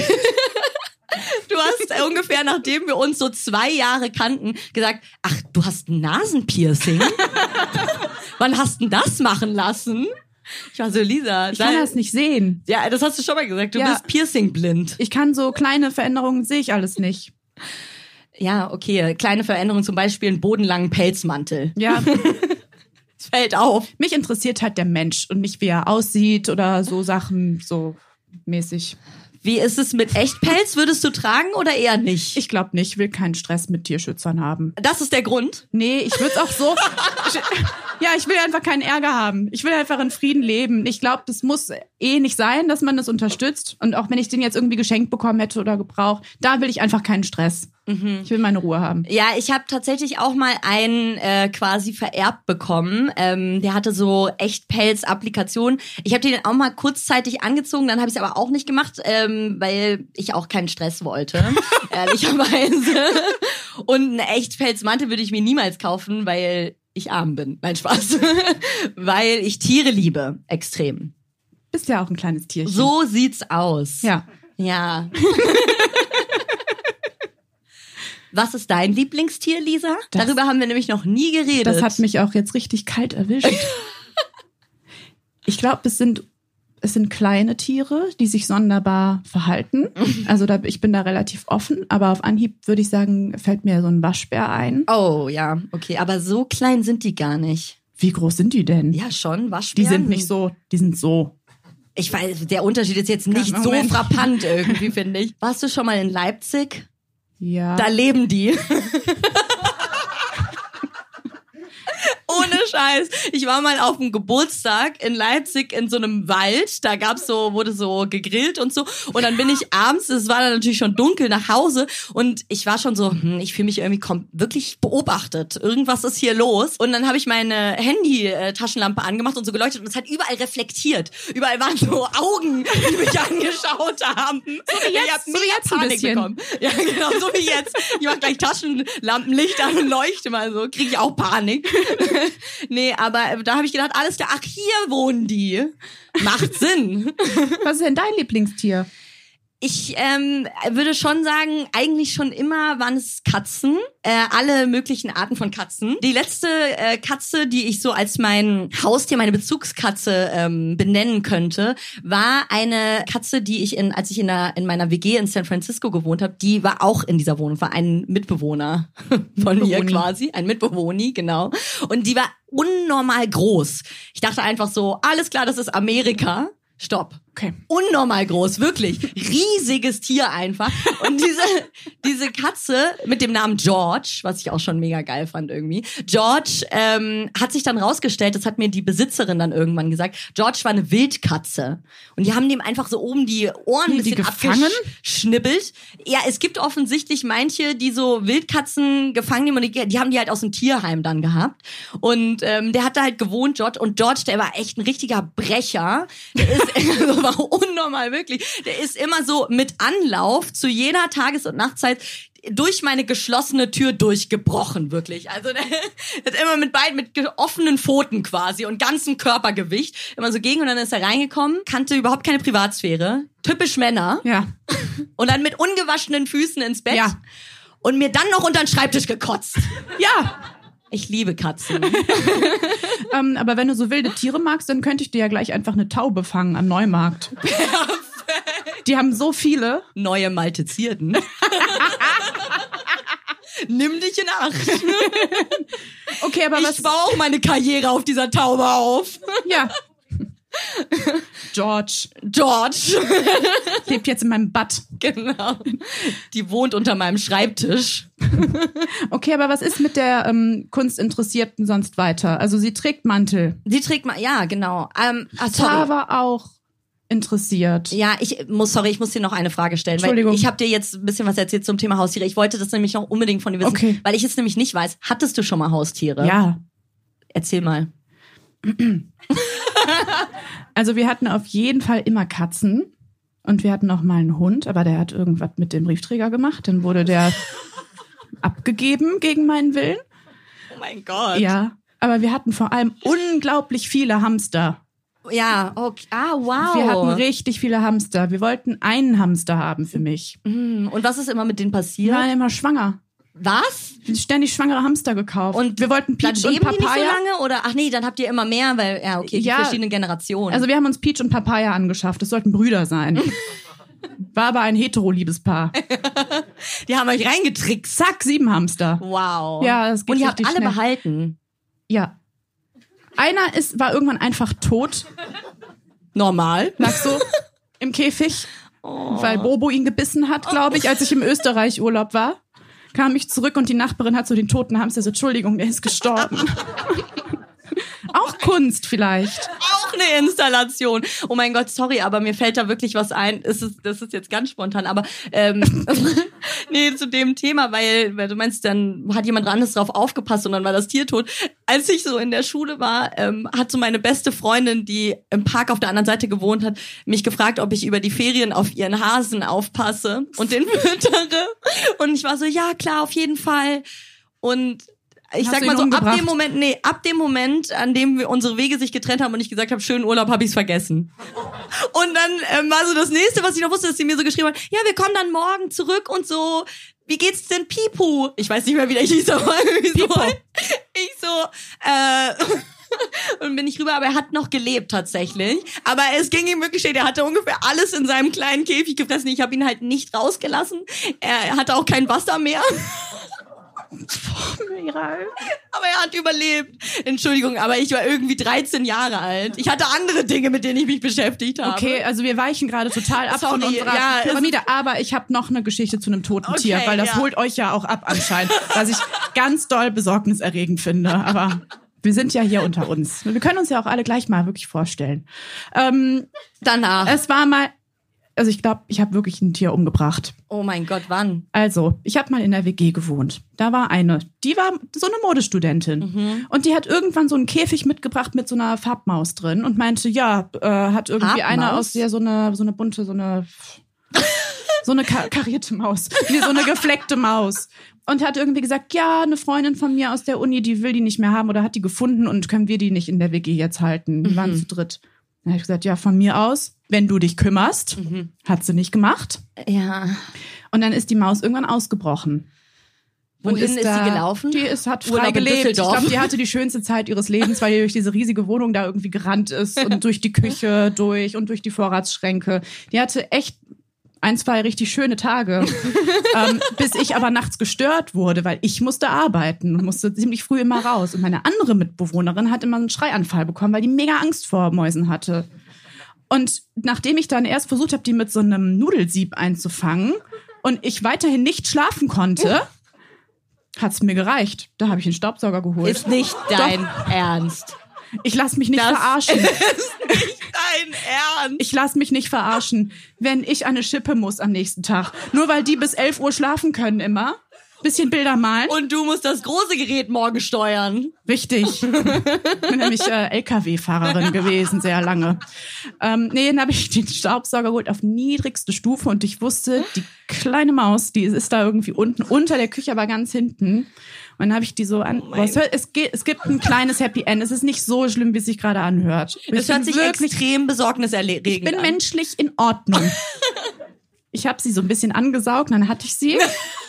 Du hast ungefähr, nachdem wir uns so 2 Jahre kannten, gesagt, ach, du hast ein Nasenpiercing? Wann hast du denn das machen lassen? Ich war so, Lisa. Ich kann das nicht sehen. Ja, das hast du schon mal gesagt. Du bist piercing-blind. Ich kann so kleine Veränderungen, sehe ich alles nicht. Ja, okay. Kleine Veränderungen, zum Beispiel einen bodenlangen Pelzmantel. Ja. Es fällt auf. Mich interessiert halt der Mensch und nicht, wie er aussieht oder so Sachen, so mäßig. Wie ist es mit Echtpelz? Würdest du tragen oder eher nicht? Ich glaube nicht, ich will keinen Stress mit Tierschützern haben. Das ist der Grund? Nee, ich würde es auch so... ich will einfach keinen Ärger haben. Ich will einfach in Frieden leben. Ich glaube, das muss nicht sein, dass man das unterstützt. Und auch wenn ich den jetzt irgendwie geschenkt bekommen hätte oder gebraucht, da will ich einfach keinen Stress. Ich will meine Ruhe haben. Ja, ich habe tatsächlich auch mal einen quasi vererbt bekommen. Der hatte so Echtpelz-Applikationen. Ich habe den auch mal kurzzeitig angezogen, dann habe ich es aber auch nicht gemacht, weil ich auch keinen Stress wollte, ehrlicherweise. Und einen Echtpelzmantel würde ich mir niemals kaufen, weil ich arm bin. Nein, Spaß. Weil ich Tiere liebe, extrem. Bist ja auch ein kleines Tierchen. So sieht's aus. Ja. Ja. Was ist dein Lieblingstier, Lisa? Darüber haben wir nämlich noch nie geredet. Das hat mich auch jetzt richtig kalt erwischt. Ich glaube, es sind kleine Tiere, die sich sonderbar verhalten. Also ich bin da relativ offen, aber auf Anhieb würde ich sagen, fällt mir so ein Waschbär ein. Oh ja, okay, aber so klein sind die gar nicht. Wie groß sind die denn? Ja, schon, Waschbären. Die sind nicht so, die sind so. Ich weiß, der Unterschied ist jetzt nicht so frappant irgendwie, finde ich. Warst du schon mal in Leipzig? Ja. Da leben die. Ohne Scheiß. Ich war mal auf einem Geburtstag in Leipzig in so einem Wald. Da wurde so gegrillt und so. Und dann bin ich abends, es war dann natürlich schon dunkel, nach Hause. Und ich war schon so, ich fühle mich irgendwie wirklich beobachtet. Irgendwas ist hier los. Und dann habe ich meine Handy-Taschenlampe angemacht und so geleuchtet. Und es hat überall reflektiert. Überall waren so Augen, die mich angeschaut haben. So wie jetzt. Ich habe mega Panik bekommen. Ja, genau, so wie jetzt. Ich mach gleich Taschenlampenlicht an und leuchte mal so. Kriege ich auch Panik. Nee, aber da habe ich gedacht, alles klar, ach, hier wohnen die. Macht Sinn. Was ist denn dein Lieblingstier? Ich würde schon sagen, eigentlich schon immer waren es Katzen. Alle möglichen Arten von Katzen. Die letzte Katze, die ich so als mein Haustier, meine Bezugskatze benennen könnte, war eine Katze, die ich als ich in meiner WG in San Francisco gewohnt habe, die war auch in dieser Wohnung, war ein Mitbewohner von mir quasi. Ein Mitbewohner, genau. Und die war unnormal groß. Ich dachte einfach so, alles klar, das ist Amerika. Stopp. Okay. Unnormal groß, wirklich. Riesiges Tier einfach. Und diese Katze mit dem Namen George, was ich auch schon mega geil fand irgendwie. George hat sich dann rausgestellt, das hat mir die Besitzerin dann irgendwann gesagt, George war eine Wildkatze. Und die haben dem einfach so oben die Ohren ein bisschen abgeschnippelt. Ja, es gibt offensichtlich manche, die so Wildkatzen gefangen nehmen und die haben die halt aus dem Tierheim dann gehabt. Und der hat da halt gewohnt, George. Und George, der war echt ein richtiger Brecher. Der ist war unnormal, wirklich. Der ist immer so mit Anlauf zu jeder Tages- und Nachtzeit durch meine geschlossene Tür durchgebrochen, wirklich. Also der hat immer mit offenen Pfoten quasi und ganzem Körpergewicht immer so gegen und dann ist er reingekommen, kannte überhaupt keine Privatsphäre, typisch Männer. Ja. Und dann mit ungewaschenen Füßen ins Bett und mir dann noch unter den Schreibtisch gekotzt. Ja. Ich liebe Katzen. Aber wenn du so wilde Tiere magst, dann könnte ich dir ja gleich einfach eine Taube fangen am Neumarkt. Die haben so viele. Neue Maltezierten. Nimm dich in Acht. Okay, aber ich baue auch meine Karriere auf dieser Taube auf. Ja. George lebt jetzt in meinem Bad. Genau. Die wohnt unter meinem Schreibtisch. Okay, aber was ist mit der Kunstinteressierten sonst weiter? Also sie trägt Mantel. Ja, genau. Sorry. War auch interessiert. Ja, ich muss dir noch eine Frage stellen. Entschuldigung. Weil ich habe dir jetzt ein bisschen was erzählt zum Thema Haustiere. Ich wollte das nämlich noch unbedingt von dir wissen, weil ich es nämlich nicht weiß. Hattest du schon mal Haustiere? Ja. Erzähl mal. Also wir hatten auf jeden Fall immer Katzen und wir hatten auch mal einen Hund, aber der hat irgendwas mit dem Briefträger gemacht. Dann wurde der abgegeben gegen meinen Willen. Oh mein Gott. Ja, aber wir hatten vor allem unglaublich viele Hamster. Ja, okay. Wow. Wir hatten richtig viele Hamster. Wir wollten einen Hamster haben für mich. Und was ist immer mit denen passiert? Wir waren immer schwanger. Was? Ständig schwangere Hamster gekauft. Und wir wollten Peach und Papaya. Leben die nicht so lange? Oder, ach nee, dann habt ihr immer mehr, weil, die verschiedenen Generationen. Also wir haben uns Peach und Papaya angeschafft. Das sollten Brüder sein. War aber ein hetero-Liebespaar. Die haben euch reingetrickst. Zack, 7 Hamster. Wow. Ja, das geht und ihr habt alle schnell. Behalten? Ja. Einer war irgendwann einfach tot. Normal. Lag so im Käfig, weil Bobo ihn gebissen hat, glaube ich, als ich im Österreich Urlaub war. Kam ich zurück und die Nachbarin hat so den toten Hamster so, Entschuldigung, der ist gestorben. Auch Kunst vielleicht. Auch eine Installation. Oh mein Gott, sorry, aber mir fällt da wirklich was ein. Das ist jetzt ganz spontan, aber nee, zu dem Thema, weil du meinst, dann hat jemand anderes drauf aufgepasst und dann war das Tier tot. Als ich so in der Schule war, hat so meine beste Freundin, die im Park auf der anderen Seite gewohnt hat, mich gefragt, ob ich über die Ferien auf ihren Hasen aufpasse und den füttere. Und ich war so, ja klar, auf jeden Fall. Und ich sag mal so, ab dem Moment, an dem wir unsere Wege sich getrennt haben und ich gesagt habe, schönen Urlaub, habe ich es vergessen. Und dann war so das nächste, was ich noch wusste, dass sie mir so geschrieben hat, ja, wir kommen dann morgen zurück und so, wie geht's denn Pipu? Ich weiß nicht mehr, wie der hieß, aber Pipo. und bin ich rüber, aber er hat noch gelebt tatsächlich. Aber es ging ihm wirklich schlecht. Er hatte ungefähr alles in seinem kleinen Käfig gefressen. Ich habe ihn halt nicht rausgelassen. Er hatte auch kein Wasser mehr. Aber er hat überlebt. Entschuldigung, aber ich war irgendwie 13 Jahre alt. Ich hatte andere Dinge, mit denen ich mich beschäftigt habe. Okay, also wir weichen gerade total ab von unserer Pyramide. Aber ich habe noch eine Geschichte zu einem toten Tier, weil das holt euch ja auch ab anscheinend. Was ich ganz doll besorgniserregend finde. Aber wir sind ja hier unter uns. Wir können uns ja auch alle gleich mal wirklich vorstellen. Danach. Es war mal... Also ich glaube, ich habe wirklich ein Tier umgebracht. Oh mein Gott, wann? Also, ich habe mal in der WG gewohnt. Da war die war so eine Modestudentin. Mhm. Und die hat irgendwann so einen Käfig mitgebracht mit so einer Farbmaus drin und meinte, ja, hat irgendwie einer aus so eine bunte, so eine karierte Maus. Nee, so eine gefleckte Maus. Und hat irgendwie gesagt, ja, eine Freundin von mir aus der Uni, die will die nicht mehr haben oder hat die gefunden und können wir die nicht in der WG jetzt halten. Die waren zu dritt. Dann habe ich gesagt, ja, von mir aus, wenn du dich kümmerst. Mhm. Hat sie nicht gemacht. Ja. Und dann ist die Maus irgendwann ausgebrochen. Wohin ist sie gelaufen? Die hat frei gelebt. Ich glaube, die hatte die schönste Zeit ihres Lebens, weil die durch diese riesige Wohnung da irgendwie gerannt ist und durch die Küche und durch die Vorratsschränke. Die hatte echt 1, 2 richtig schöne Tage, bis ich aber nachts gestört wurde, weil ich musste arbeiten und musste ziemlich früh immer raus. Und meine andere Mitbewohnerin hat immer einen Schreianfall bekommen, weil die mega Angst vor Mäusen hatte. Und nachdem ich dann erst versucht habe, die mit so einem Nudelsieb einzufangen und ich weiterhin nicht schlafen konnte, hat's mir gereicht. Da habe ich einen Staubsauger geholt. Ist nicht dein Ernst. Ich lasse mich nicht verarschen. Das ist nicht dein Ernst. Ich lasse mich nicht verarschen, wenn ich an eine Schippe muss am nächsten Tag. Nur weil die bis 11 Uhr schlafen können immer. bisschen Bilder malen. Und du musst das große Gerät morgen steuern. Richtig. Ich bin nämlich LKW-Fahrerin gewesen, sehr lange. Dann habe ich den Staubsauger geholt auf niedrigste Stufe und ich wusste, die kleine Maus, die ist da irgendwie unten unter der Küche, aber ganz hinten. Und dann habe ich die so an. Es gibt ein kleines Happy End. Es ist nicht so schlimm, wie es sich gerade anhört. Es hört sich wirklich extrem besorgniserregend an. Ich bin menschlich in Ordnung. Ich habe sie so ein bisschen angesaugt, dann hatte ich sie.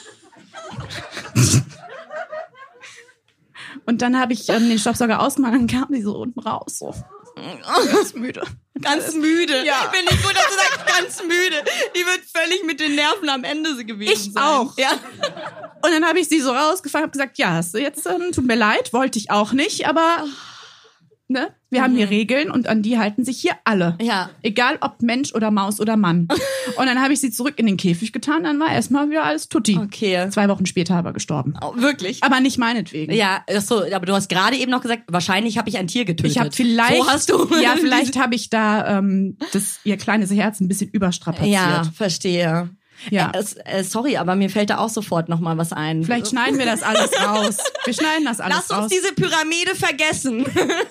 Und dann habe ich den Staubsauger ausgemacht und dann kam sie so unten raus. So. Ganz müde. Ganz müde. Ja. Finde ich gut, dass du sagst, ganz müde. Die wird völlig mit den Nerven am Ende gewesen sein. Ich auch. Ja. Und dann habe ich sie so rausgefangen und habe gesagt, ja, jetzt tut mir leid, wollte ich auch nicht, aber ne, wir haben hier Regeln und an die halten sich hier alle. Ja. Egal ob Mensch oder Maus oder Mann. Und dann habe ich sie zurück in den Käfig getan, dann war erstmal wieder alles tutti. Okay. 2 Wochen später aber gestorben. Oh, wirklich? Aber nicht meinetwegen. Ja, so, aber du hast gerade eben noch gesagt, wahrscheinlich habe ich ein Tier getötet. Ich habe vielleicht, so hast du. Ja, vielleicht habe ich da ihr kleines Herz ein bisschen überstrapaziert. Ja, verstehe. Ja. Sorry, aber mir fällt da auch sofort noch mal was ein. Vielleicht schneiden wir das alles raus. Wir schneiden das alles raus. Lass uns diese Pyramide vergessen.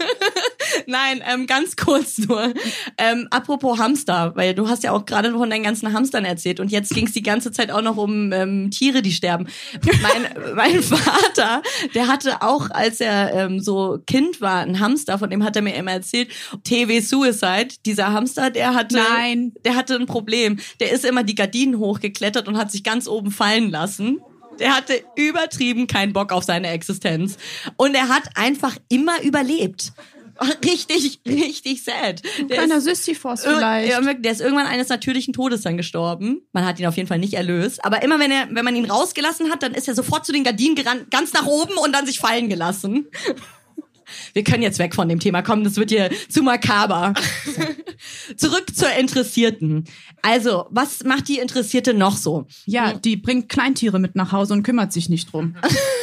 Nein, ganz kurz nur. Apropos Hamster, weil du hast ja auch gerade von deinen ganzen Hamstern erzählt und jetzt ging es die ganze Zeit auch noch um Tiere, die sterben. Mein Vater, der hatte auch, als er so Kind war, einen Hamster, von dem hat er mir immer erzählt, TW Suicide, dieser Hamster, der hatte ein Problem. Der ist immer die Gardinen hochgeklettert und hat sich ganz oben fallen lassen. Der hatte übertrieben keinen Bock auf seine Existenz. Und er hat einfach immer überlebt. Richtig, richtig sad. Ein kleiner Sisyphos vielleicht. Der ist irgendwann eines natürlichen Todes dann gestorben. Man hat ihn auf jeden Fall nicht erlöst. Aber immer wenn man ihn rausgelassen hat, dann ist er sofort zu den Gardinen gerannt, ganz nach oben und dann sich fallen gelassen. Wir können jetzt weg von dem Thema kommen, das wird hier zu makaber. Zurück zur Interessierten. Also, was macht die Interessierte noch so? Ja, die bringt Kleintiere mit nach Hause und kümmert sich nicht drum.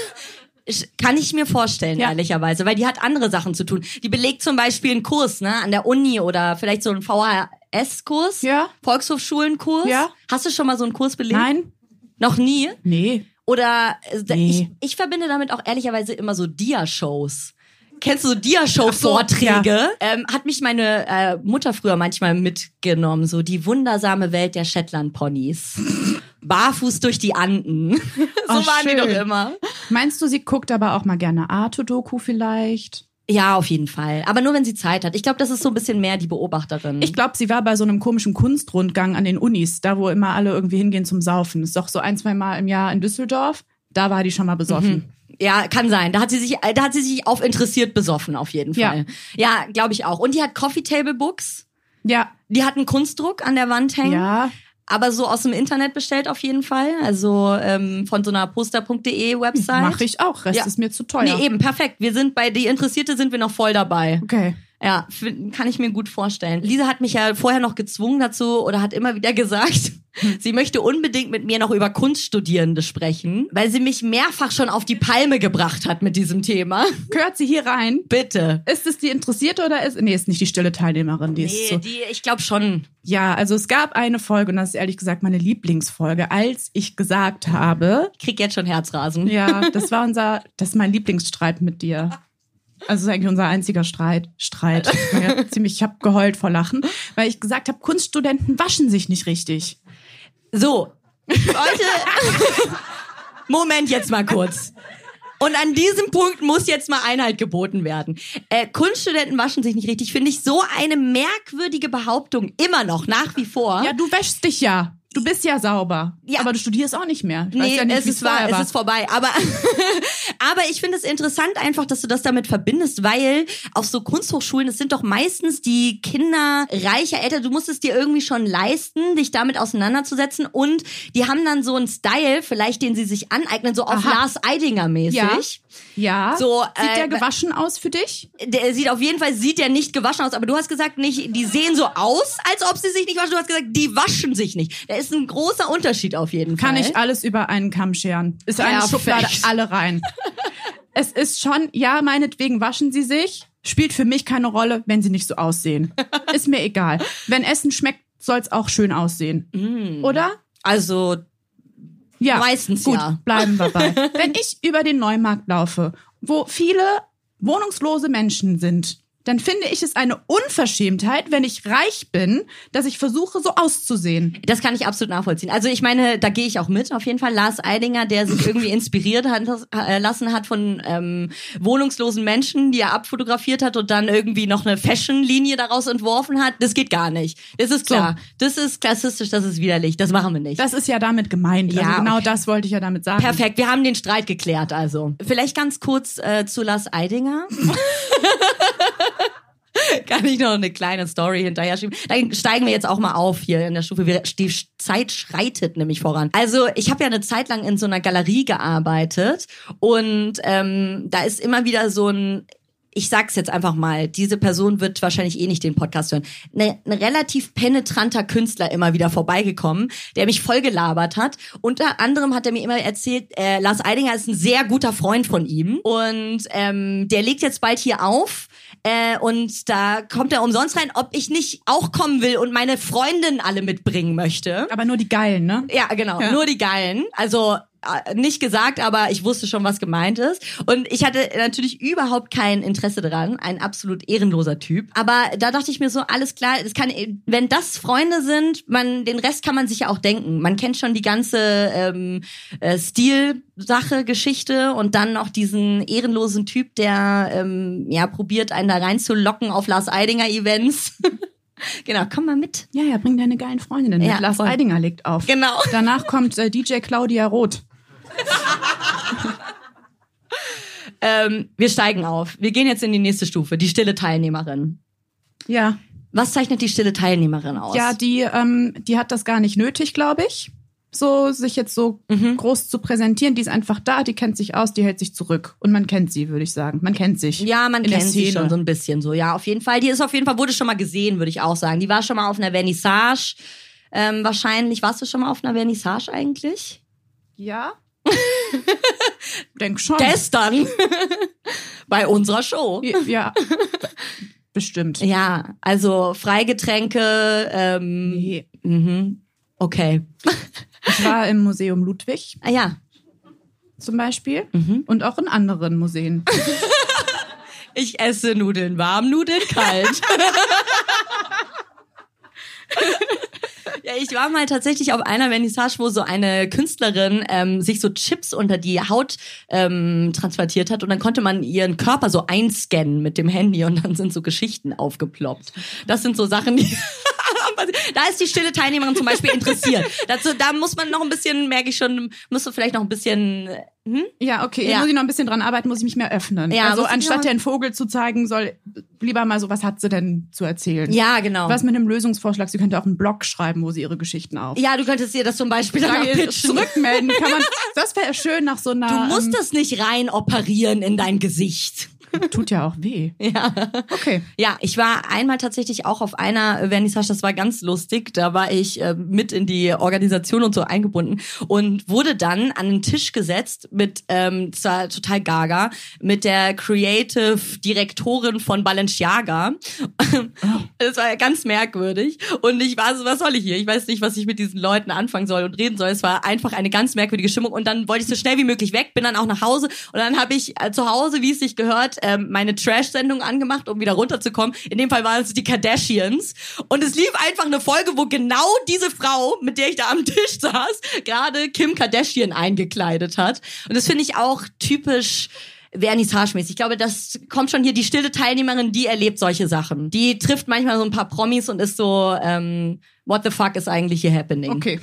Kann ich mir vorstellen, ehrlicherweise, weil die hat andere Sachen zu tun. Die belegt zum Beispiel einen Kurs, ne, an der Uni oder vielleicht so einen VHS-Kurs, Volkshochschulenkurs. Ja. Hast du schon mal so einen Kurs belegt? Nein. Noch nie? Nee. Oder nee. Ich verbinde damit auch ehrlicherweise immer so Dia-Shows. Kennst du so Dia-Show-Vorträge? Ja. Hat mich meine Mutter früher manchmal mitgenommen, so die wundersame Welt der Shetland-Ponys. Barfuß durch die Anden. So waren die doch immer. Meinst du, sie guckt aber auch mal gerne Arte-Doku vielleicht? Ja, auf jeden Fall. Aber nur, wenn sie Zeit hat. Ich glaube, das ist so ein bisschen mehr die Beobachterin. Ich glaube, sie war bei so einem komischen Kunstrundgang an den Unis, da wo immer alle irgendwie hingehen zum Saufen. Ist doch so 1-2 Mal im Jahr in Düsseldorf. Da war die schon mal besoffen. Ja, kann sein. Da hat sie sich auf interessiert besoffen, auf jeden Fall. Ja, glaube ich auch. Und die hat Coffee Table Books. Ja. Die hat einen Kunstdruck an der Wand hängen. Ja. Aber so aus dem Internet bestellt auf jeden Fall. Also von so einer poster.de Website. Mache ich auch. Rest ist mir zu teuer. Nee, eben, perfekt. Wir sind bei Die Interessierte sind wir noch voll dabei. Okay. Ja, kann ich mir gut vorstellen. Lisa hat mich ja vorher noch gezwungen dazu oder hat immer wieder gesagt, sie möchte unbedingt mit mir noch über Kunststudierende sprechen, weil sie mich mehrfach schon auf die Palme gebracht hat mit diesem Thema. Gehört sie hier rein? Bitte. Ist es die Interessierte oder ist... Nee, ist nicht die stille Teilnehmerin. Ich glaube schon. Ja, also es gab eine Folge, und das ist ehrlich gesagt meine Lieblingsfolge, als ich gesagt habe... Ich krieg jetzt schon Herzrasen. Ja, das ist mein Lieblingsstreit mit dir. Also das ist eigentlich unser einziger Streit. Ja, ich habe geheult vor Lachen, weil ich gesagt habe, Kunststudenten waschen sich nicht richtig. So, Leute, Moment jetzt mal kurz. Und an diesem Punkt muss jetzt mal Einhalt geboten werden. Kunststudenten waschen sich nicht richtig, finde ich so eine merkwürdige Behauptung. Immer noch, nach wie vor. Ja, du wäschst dich ja. Du bist ja sauber. Ja. Aber du studierst auch nicht mehr. Ich weiß ja nicht, es ist vorbei. Aber ich finde es interessant einfach, dass du das damit verbindest, weil auf so Kunsthochschulen, es sind doch meistens die Kinder reicher Eltern. Du musst es dir irgendwie schon leisten, dich damit auseinanderzusetzen. Und die haben dann so einen Style, vielleicht den sie sich aneignen, so auf Lars Eidinger mäßig. Ja. So, sieht der gewaschen aus für dich? Der sieht auf jeden Fall nicht gewaschen aus. Aber du hast gesagt, nicht, die sehen so aus, als ob sie sich nicht waschen. Du hast gesagt, die waschen sich nicht. Da ist ein großer Unterschied auf jeden Fall. Kann ich alles über einen Kamm scheren. Ist eine Schublade, alle rein. Es ist schon, ja, meinetwegen waschen sie sich. Spielt für mich keine Rolle, wenn sie nicht so aussehen. Ist mir egal. Wenn Essen schmeckt, soll es auch schön aussehen. Oder? Also... Ja, meistens gut, ja. Bleiben wir bei. Wenn ich über den Neumarkt laufe, wo viele wohnungslose Menschen sind, dann finde ich es eine Unverschämtheit, wenn ich reich bin, dass ich versuche, so auszusehen. Das kann ich absolut nachvollziehen. Also ich meine, da gehe ich auch mit, auf jeden Fall. Lars Eidinger, der sich irgendwie inspiriert lassen hat von wohnungslosen Menschen, die er abfotografiert hat und dann irgendwie noch eine Fashion-Linie daraus entworfen hat. Das geht gar nicht. Das ist klar. So. Das ist klassistisch, das ist widerlich. Das machen wir nicht. Das ist ja damit gemeint. Ja, also genau okay. Das wollte ich ja damit sagen. Perfekt, wir haben den Streit geklärt also. Vielleicht ganz kurz zu Lars Eidinger. Kann ich noch eine kleine Story hinterher schieben? Dann steigen wir jetzt auch mal auf hier in der Stufe. Die Zeit schreitet nämlich voran. Also ich habe ja eine Zeit lang in so einer Galerie gearbeitet und da ist immer wieder so ein, ich sag's jetzt einfach mal, diese Person wird wahrscheinlich eh nicht den Podcast hören, ein relativ penetranter Künstler immer wieder vorbeigekommen, der mich voll gelabert hat. Unter anderem hat er mir immer erzählt, Lars Eidinger ist ein sehr guter Freund von ihm und der legt jetzt bald hier auf. Und da kommt er umsonst rein, ob ich nicht auch kommen will und meine Freundin alle mitbringen möchte. Aber nur die Geilen, ne? Ja, genau, ja. Nur die Geilen. Also nicht gesagt, aber ich wusste schon, was gemeint ist. Und ich hatte natürlich überhaupt kein Interesse daran. Ein absolut ehrenloser Typ. Aber da dachte ich mir so, alles klar, es kann, wenn das Freunde sind, den Rest kann man sich ja auch denken. Man kennt schon die ganze Stilsache, Geschichte und dann noch diesen ehrenlosen Typ, der probiert, einen da reinzulocken auf Lars Eidinger Events. Genau, komm mal mit. Ja, bring deine geilen Freundinnen mit. Ja, Lars Eidinger legt auf. Genau. Danach kommt DJ Claudia Roth. Wir steigen auf. Wir gehen jetzt in die nächste Stufe, die stille Teilnehmerin. Ja. Was zeichnet die stille Teilnehmerin aus? Ja, die hat das gar nicht nötig, glaube ich. So, sich jetzt so groß zu präsentieren. Die ist einfach da, die kennt sich aus, die hält sich zurück. Und man kennt sie, würde ich sagen. Man kennt sich. Ja, man kennt sie schon so ein bisschen so. Ja, auf jeden Fall. Die ist auf jeden Fall, wurde schon mal gesehen, würde ich auch sagen. Die war schon mal auf einer Vernissage. Wahrscheinlich, warst du schon mal auf einer Vernissage eigentlich? Ja. Denk schon. Gestern. Bei unserer Show. Ja. Bestimmt. Ja, also Freigetränke. Nee. Okay. Ich war im Museum Ludwig. Ah ja. Zum Beispiel. Und auch in anderen Museen. Ich esse Nudeln warm, Nudeln kalt. Ja, ich war mal tatsächlich auf einer Vernissage, wo so eine Künstlerin sich so Chips unter die Haut transplantiert hat und dann konnte man ihren Körper so einscannen mit dem Handy und dann sind so Geschichten aufgeploppt. Das sind so Sachen, die... Da ist die stille Teilnehmerin zum Beispiel interessiert. Da muss man noch ein bisschen, merke ich schon, musst du vielleicht noch ein bisschen... Ja, okay. Muss ich noch ein bisschen dran arbeiten, muss ich mich mehr öffnen. Ja, also anstatt den Vogel zu zeigen, soll lieber mal so, was hat sie denn zu erzählen? Ja, genau. Was mit einem Lösungsvorschlag? Sie könnte auch einen Blog schreiben, wo sie ihre Geschichten auf. Ja, du könntest dir das zum Beispiel dann pitchen. Zurückmelden. Kann man, das wäre schön nach so einer... Du musst das nicht rein operieren in dein Gesicht. Tut ja auch weh. Ja. Okay. Ja, ich war einmal tatsächlich auch auf einer Vernissage, das war ganz lustig. Da war ich mit in die Organisation und so eingebunden und wurde dann an den Tisch gesetzt mit, das war total gaga, mit der Creative Direktorin von Balenciaga. Das war ganz merkwürdig. Und ich war so, was soll ich hier? Ich weiß nicht, was ich mit diesen Leuten anfangen soll und reden soll. Es war einfach eine ganz merkwürdige Stimmung. Und dann wollte ich so schnell wie möglich weg, bin dann auch nach Hause. Und dann habe ich zu Hause, wie es sich gehört, meine Trash-Sendung angemacht, um wieder runterzukommen. In dem Fall waren es die Kardashians. Und es lief einfach eine Folge, wo genau diese Frau, mit der ich da am Tisch saß, gerade Kim Kardashian eingekleidet hat. Und das finde ich auch typisch Vernissage-mäßig. Ich glaube, das kommt schon hier, die stille Teilnehmerin, die erlebt solche Sachen. Die trifft manchmal so ein paar Promis und ist so, what the fuck is eigentlich hier happening? Okay.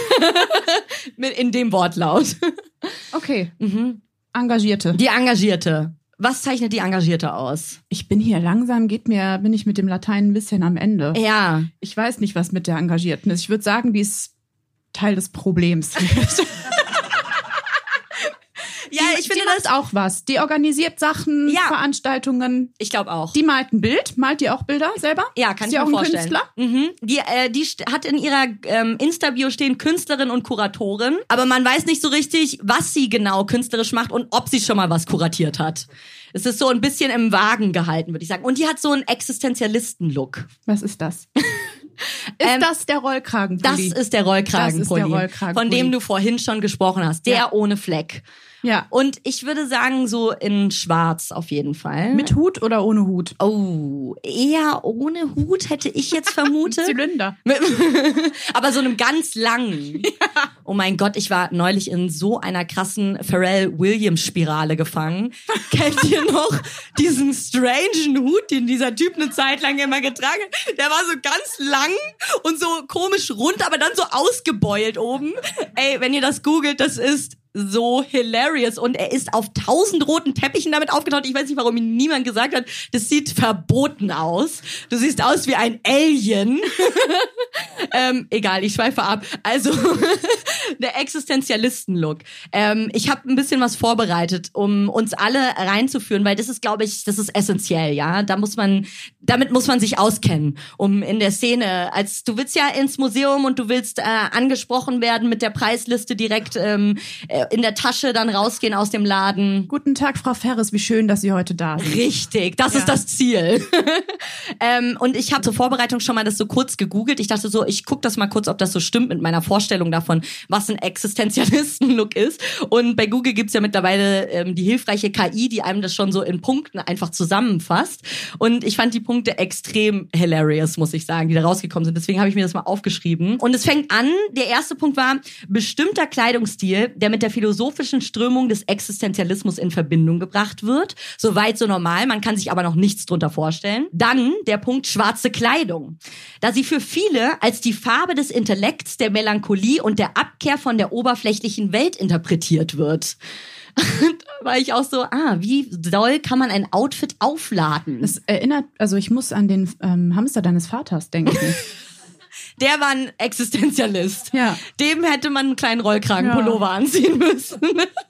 In dem Wortlaut. Okay. Engagierte. Die Engagierte. Was zeichnet die Engagierte aus? Ich bin hier langsam, bin ich mit dem Latein ein bisschen am Ende. Ja. Ich weiß nicht, was mit der Engagierten ist. Ich würde sagen, die ist Teil des Problems. Ja, ich finde das ist auch was. Die organisiert Sachen, ja. Veranstaltungen. Ich glaube auch. Die malt ein Bild. Malt die auch Bilder selber? Ja, kann ist ich mir auch vorstellen. Künstler? Die hat in ihrer Insta-Bio stehen Künstlerin und Kuratorin. Aber man weiß nicht so richtig, was sie genau künstlerisch macht und ob sie schon mal was kuratiert hat. Es ist so ein bisschen im Wagen gehalten, würde ich sagen. Und die hat so einen Existenzialisten-Look. Was ist das? Ist das der Rollkragenpulli? Das ist der Rollkragenpulli, von dem du vorhin schon gesprochen hast. Der ohne Fleck. Ja. Und ich würde sagen, so in schwarz auf jeden Fall. Mit Hut oder ohne Hut? Oh, eher ohne Hut hätte ich jetzt vermutet. Zylinder. Aber so einem ganz langen. Ja. Oh mein Gott, ich war neulich in so einer krassen Pharrell-Williams-Spirale gefangen. Kennt ihr noch diesen strangen Hut, den dieser Typ eine Zeit lang immer getragen hat? Der war so ganz lang und so komisch rund, aber dann so ausgebeult oben. Ey, wenn ihr das googelt, das ist so hilarious. Und er ist auf 1000 roten Teppichen damit aufgetaucht. Ich weiß nicht, warum ihm niemand gesagt hat, das sieht verboten aus. Du siehst aus wie ein Alien. Egal, ich schweife ab. Also, der Existenzialisten-Look. Ich habe ein bisschen was vorbereitet, um uns alle reinzuführen, weil das ist, glaube ich, das ist essentiell, ja. Damit muss man sich auskennen, um in der Szene, du willst ja ins Museum und du willst angesprochen werden mit der Preisliste direkt in der Tasche dann rausgehen aus dem Laden. Guten Tag, Frau Ferres, wie schön, dass Sie heute da sind. Richtig, das ist das Ziel. Und ich habe zur Vorbereitung schon mal das so kurz gegoogelt. Ich dachte so, ich gucke das mal kurz, ob das so stimmt mit meiner Vorstellung davon, was ein Existenzialisten-Look ist. Und bei Google gibt's ja mittlerweile die hilfreiche KI, die einem das schon so in Punkten einfach zusammenfasst. Und ich fand die Punkte extrem hilarious, muss ich sagen, die da rausgekommen sind. Deswegen habe ich mir das mal aufgeschrieben. Und es fängt an, der erste Punkt war, bestimmter Kleidungsstil, der mit der philosophischen Strömung des Existenzialismus in Verbindung gebracht wird. Soweit so normal, man kann sich aber noch nichts drunter vorstellen. Dann der Punkt schwarze Kleidung. Da sie für viele als die Farbe des Intellekts, der Melancholie und der Abkehr von der oberflächlichen Welt interpretiert wird. Da war ich auch so, wie doll kann man ein Outfit aufladen? Das erinnert, also ich muss an den Hamster deines Vaters denken. Der war ein Existenzialist. Ja. Dem hätte man einen kleinen Rollkragenpullover anziehen müssen.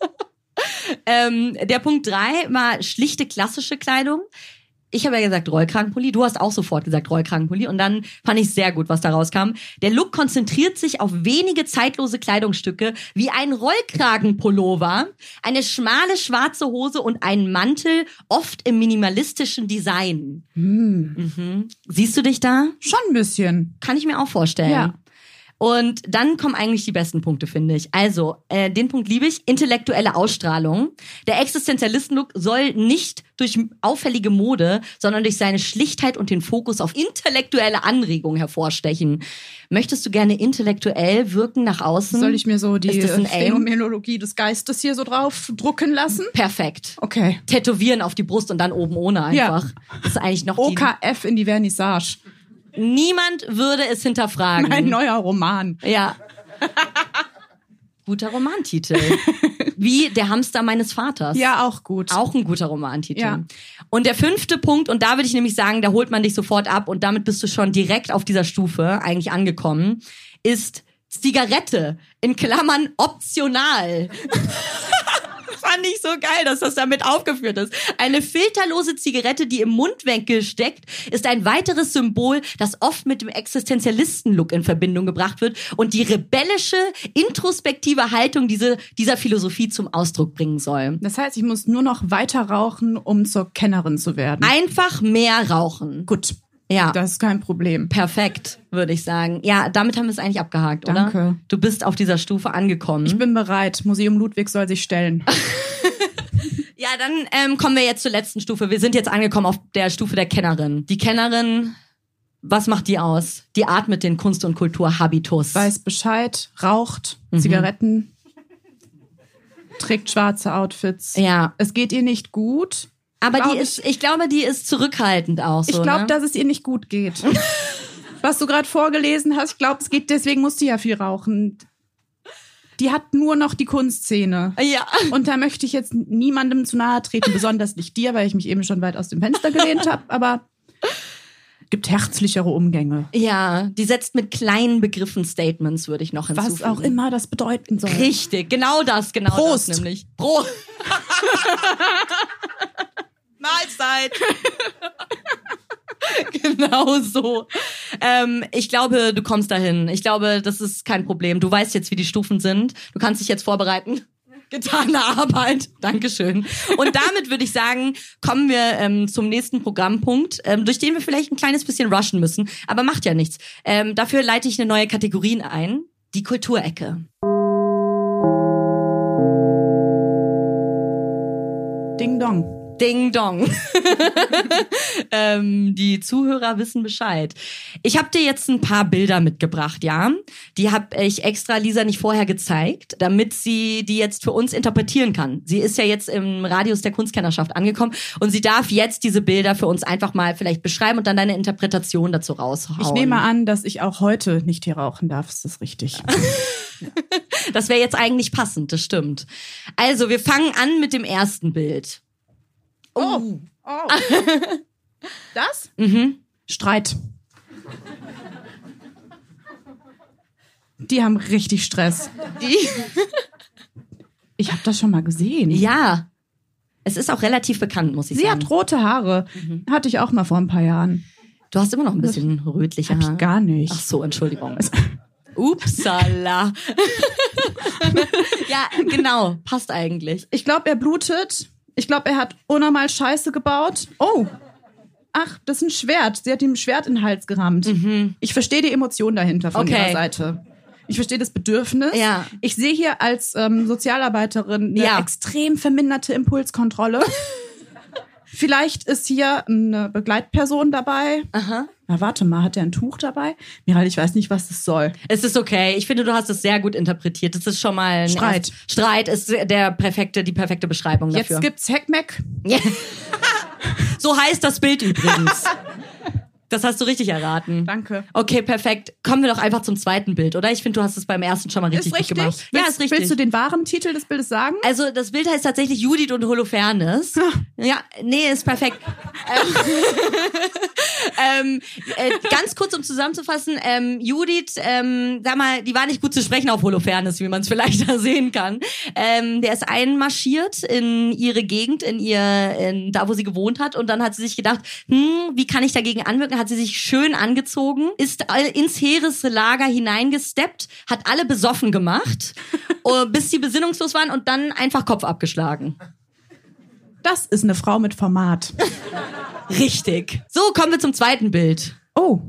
Der Punkt 3 war schlichte klassische Kleidung. Ich habe ja gesagt Rollkragenpulli, du hast auch sofort gesagt Rollkragenpulli und dann fand ich sehr gut, was da rauskam. Der Look konzentriert sich auf wenige zeitlose Kleidungsstücke wie ein Rollkragenpullover, eine schmale schwarze Hose und einen Mantel, oft im minimalistischen Design. Mhm. Siehst du dich da? Schon ein bisschen. Kann ich mir auch vorstellen. Ja. Und dann kommen eigentlich die besten Punkte, finde ich. Also, den Punkt liebe ich, intellektuelle Ausstrahlung. Der Existenzialisten-Look soll nicht durch auffällige Mode, sondern durch seine Schlichtheit und den Fokus auf intellektuelle Anregung hervorstechen. Möchtest du gerne intellektuell wirken nach außen? Soll ich mir so die Ist das ein Aim? Phänomenologie des Geistes hier so drauf drucken lassen? Perfekt. Okay. Tätowieren auf die Brust und dann oben ohne einfach. Ja. Das ist eigentlich noch OKF in die Vernissage. Niemand würde es hinterfragen. Mein neuer Roman. Ja. Guter Romantitel. Wie Der Hamster meines Vaters. Ja, auch gut. Auch ein guter Romantitel. Ja. Und der 5. Punkt, und da würde ich nämlich sagen, da holt man dich sofort ab und damit bist du schon direkt auf dieser Stufe eigentlich angekommen, ist Zigarette, in Klammern optional. Fand ich so geil, dass das damit aufgeführt ist. Eine filterlose Zigarette, die im Mundwinkel steckt, ist ein weiteres Symbol, das oft mit dem Existenzialisten-Look in Verbindung gebracht wird und die rebellische, introspektive Haltung dieser Philosophie zum Ausdruck bringen soll. Das heißt, ich muss nur noch weiter rauchen, um zur Kennerin zu werden. Einfach mehr rauchen. Gut. Ja. Das ist kein Problem. Perfekt, würde ich sagen. Ja, damit haben wir es eigentlich abgehakt, oder? Danke. Du bist auf dieser Stufe angekommen. Ich bin bereit. Museum Ludwig soll sich stellen. Ja, dann kommen wir jetzt zur letzten Stufe. Wir sind jetzt angekommen auf der Stufe der Kennerin. Die Kennerin, was macht die aus? Die atmet den Kunst- und Kulturhabitus. Weiß Bescheid, raucht, Zigaretten, trägt schwarze Outfits. Ja. Es geht ihr nicht gut. Aber ich glaube, die ist zurückhaltend auch so. Ich glaube, dass es ihr nicht gut geht. Was du gerade vorgelesen hast, ich glaube, es geht, deswegen muss die ja viel rauchen. Die hat nur noch die Kunstszene. Ja. Und da möchte ich jetzt niemandem zu nahe treten, besonders nicht dir, weil ich mich eben schon weit aus dem Fenster gelehnt habe, aber gibt herzlichere Umgänge. Ja, die setzt mit kleinen Begriffen Statements, würde ich noch hinzufügen. Was auch immer das bedeuten soll. Richtig, genau das Prost. Nämlich. Prost. Mahlzeit. Genau so. Ich glaube, du kommst dahin. Ich glaube, das ist kein Problem. Du weißt jetzt, wie die Stufen sind. Du kannst dich jetzt vorbereiten. Getane Arbeit. Dankeschön. Und damit würde ich sagen, kommen wir zum nächsten Programmpunkt, durch den wir vielleicht ein kleines bisschen rushen müssen. Aber macht ja nichts. Dafür leite ich eine neue Kategorie ein. Die Kulturecke. Ding Dong. Ding Dong. Die Zuhörer wissen Bescheid. Ich habe dir jetzt ein paar Bilder mitgebracht, ja. Die habe ich extra Lisa nicht vorher gezeigt, damit sie die jetzt für uns interpretieren kann. Sie ist ja jetzt im Radius der Kunstkennerschaft angekommen und sie darf jetzt diese Bilder für uns einfach mal vielleicht beschreiben und dann deine Interpretation dazu raushauen. Ich nehme an, dass ich auch heute nicht hier rauchen darf. Ist das richtig? Das wäre jetzt eigentlich passend, das stimmt. Also, wir fangen an mit dem ersten Bild. Oh. Das? Mhm. Streit. Die haben richtig Stress. Ich habe das schon mal gesehen. Ja. Es ist auch relativ bekannt, muss ich Sie sagen. hat rote Haare. Hatte ich auch mal vor ein paar Jahren. Du hast immer noch ein bisschen rötliche Hab Haare. ich gar nicht. Ach so, Entschuldigung. Upsala. Ja, genau. Passt eigentlich. Ich glaube, er blutet. Ich glaube, er hat unnormal Scheiße gebaut. Oh. Ach, das ist ein Schwert. Sie hat ihm ein Schwert in den Hals gerammt. Ich verstehe die Emotion dahinter von ihrer Seite. Ich verstehe das Bedürfnis. Ja. Ich sehe hier als Sozialarbeiterin eine extrem verminderte Impulskontrolle. Vielleicht ist hier eine Begleitperson dabei. Aha. Na, warte mal, hat er ein Tuch dabei? Miral, ich weiß nicht, was das soll. Es ist okay. Ich finde, du hast es sehr gut interpretiert. Das ist schon mal ein Streit. Streit ist die perfekte Beschreibung dafür. Jetzt gibt's Heckmeck. Ja. So heißt das Bild übrigens. Das hast du richtig erraten. Danke. Okay, perfekt. Kommen wir doch einfach zum zweiten Bild, oder? Ich finde, du hast es beim ersten schon mal richtig, Ist richtig? gut gemacht. Ja, ist richtig. Willst du den wahren Titel des Bildes sagen? Also das Bild heißt tatsächlich Judith und Holofernes. Ja, nee, ist perfekt. Ganz kurz, um zusammenzufassen, Judith, sag mal, die war nicht gut zu sprechen auf Holofernes, wie man es vielleicht da sehen kann. Der ist einmarschiert in ihre Gegend, da wo sie gewohnt hat, und dann hat sie sich gedacht, wie kann ich dagegen anwirken? Hat sie sich schön angezogen, ist ins Heereslager hineingesteppt, hat alle besoffen gemacht, bis sie besinnungslos waren und dann einfach Kopf abgeschlagen. Das ist eine Frau mit Format. Richtig. So, kommen wir zum zweiten Bild. Oh.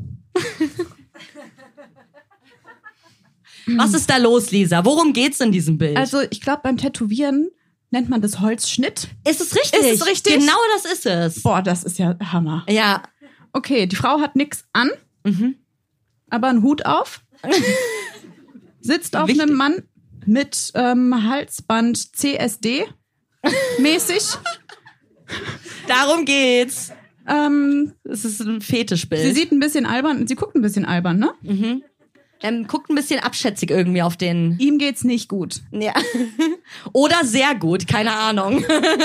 Was ist da los, Lisa? Worum geht's in diesem Bild? Also, ich glaube, beim Tätowieren nennt man das Holzschnitt. Ist es richtig? Ist es richtig? Genau das ist es. Boah, das ist ja Hammer. Ja. Okay, die Frau hat nix an, aber einen Hut auf, sitzt auf einem Mann mit Halsband CSD mäßig. Darum geht's. Es ist ein Fetischbild. Sie sieht ein bisschen albern, sie guckt ein bisschen albern, ne? Guckt ein bisschen abschätzig irgendwie auf den... Ihm geht's nicht gut. Ja. Oder sehr gut, keine Ahnung.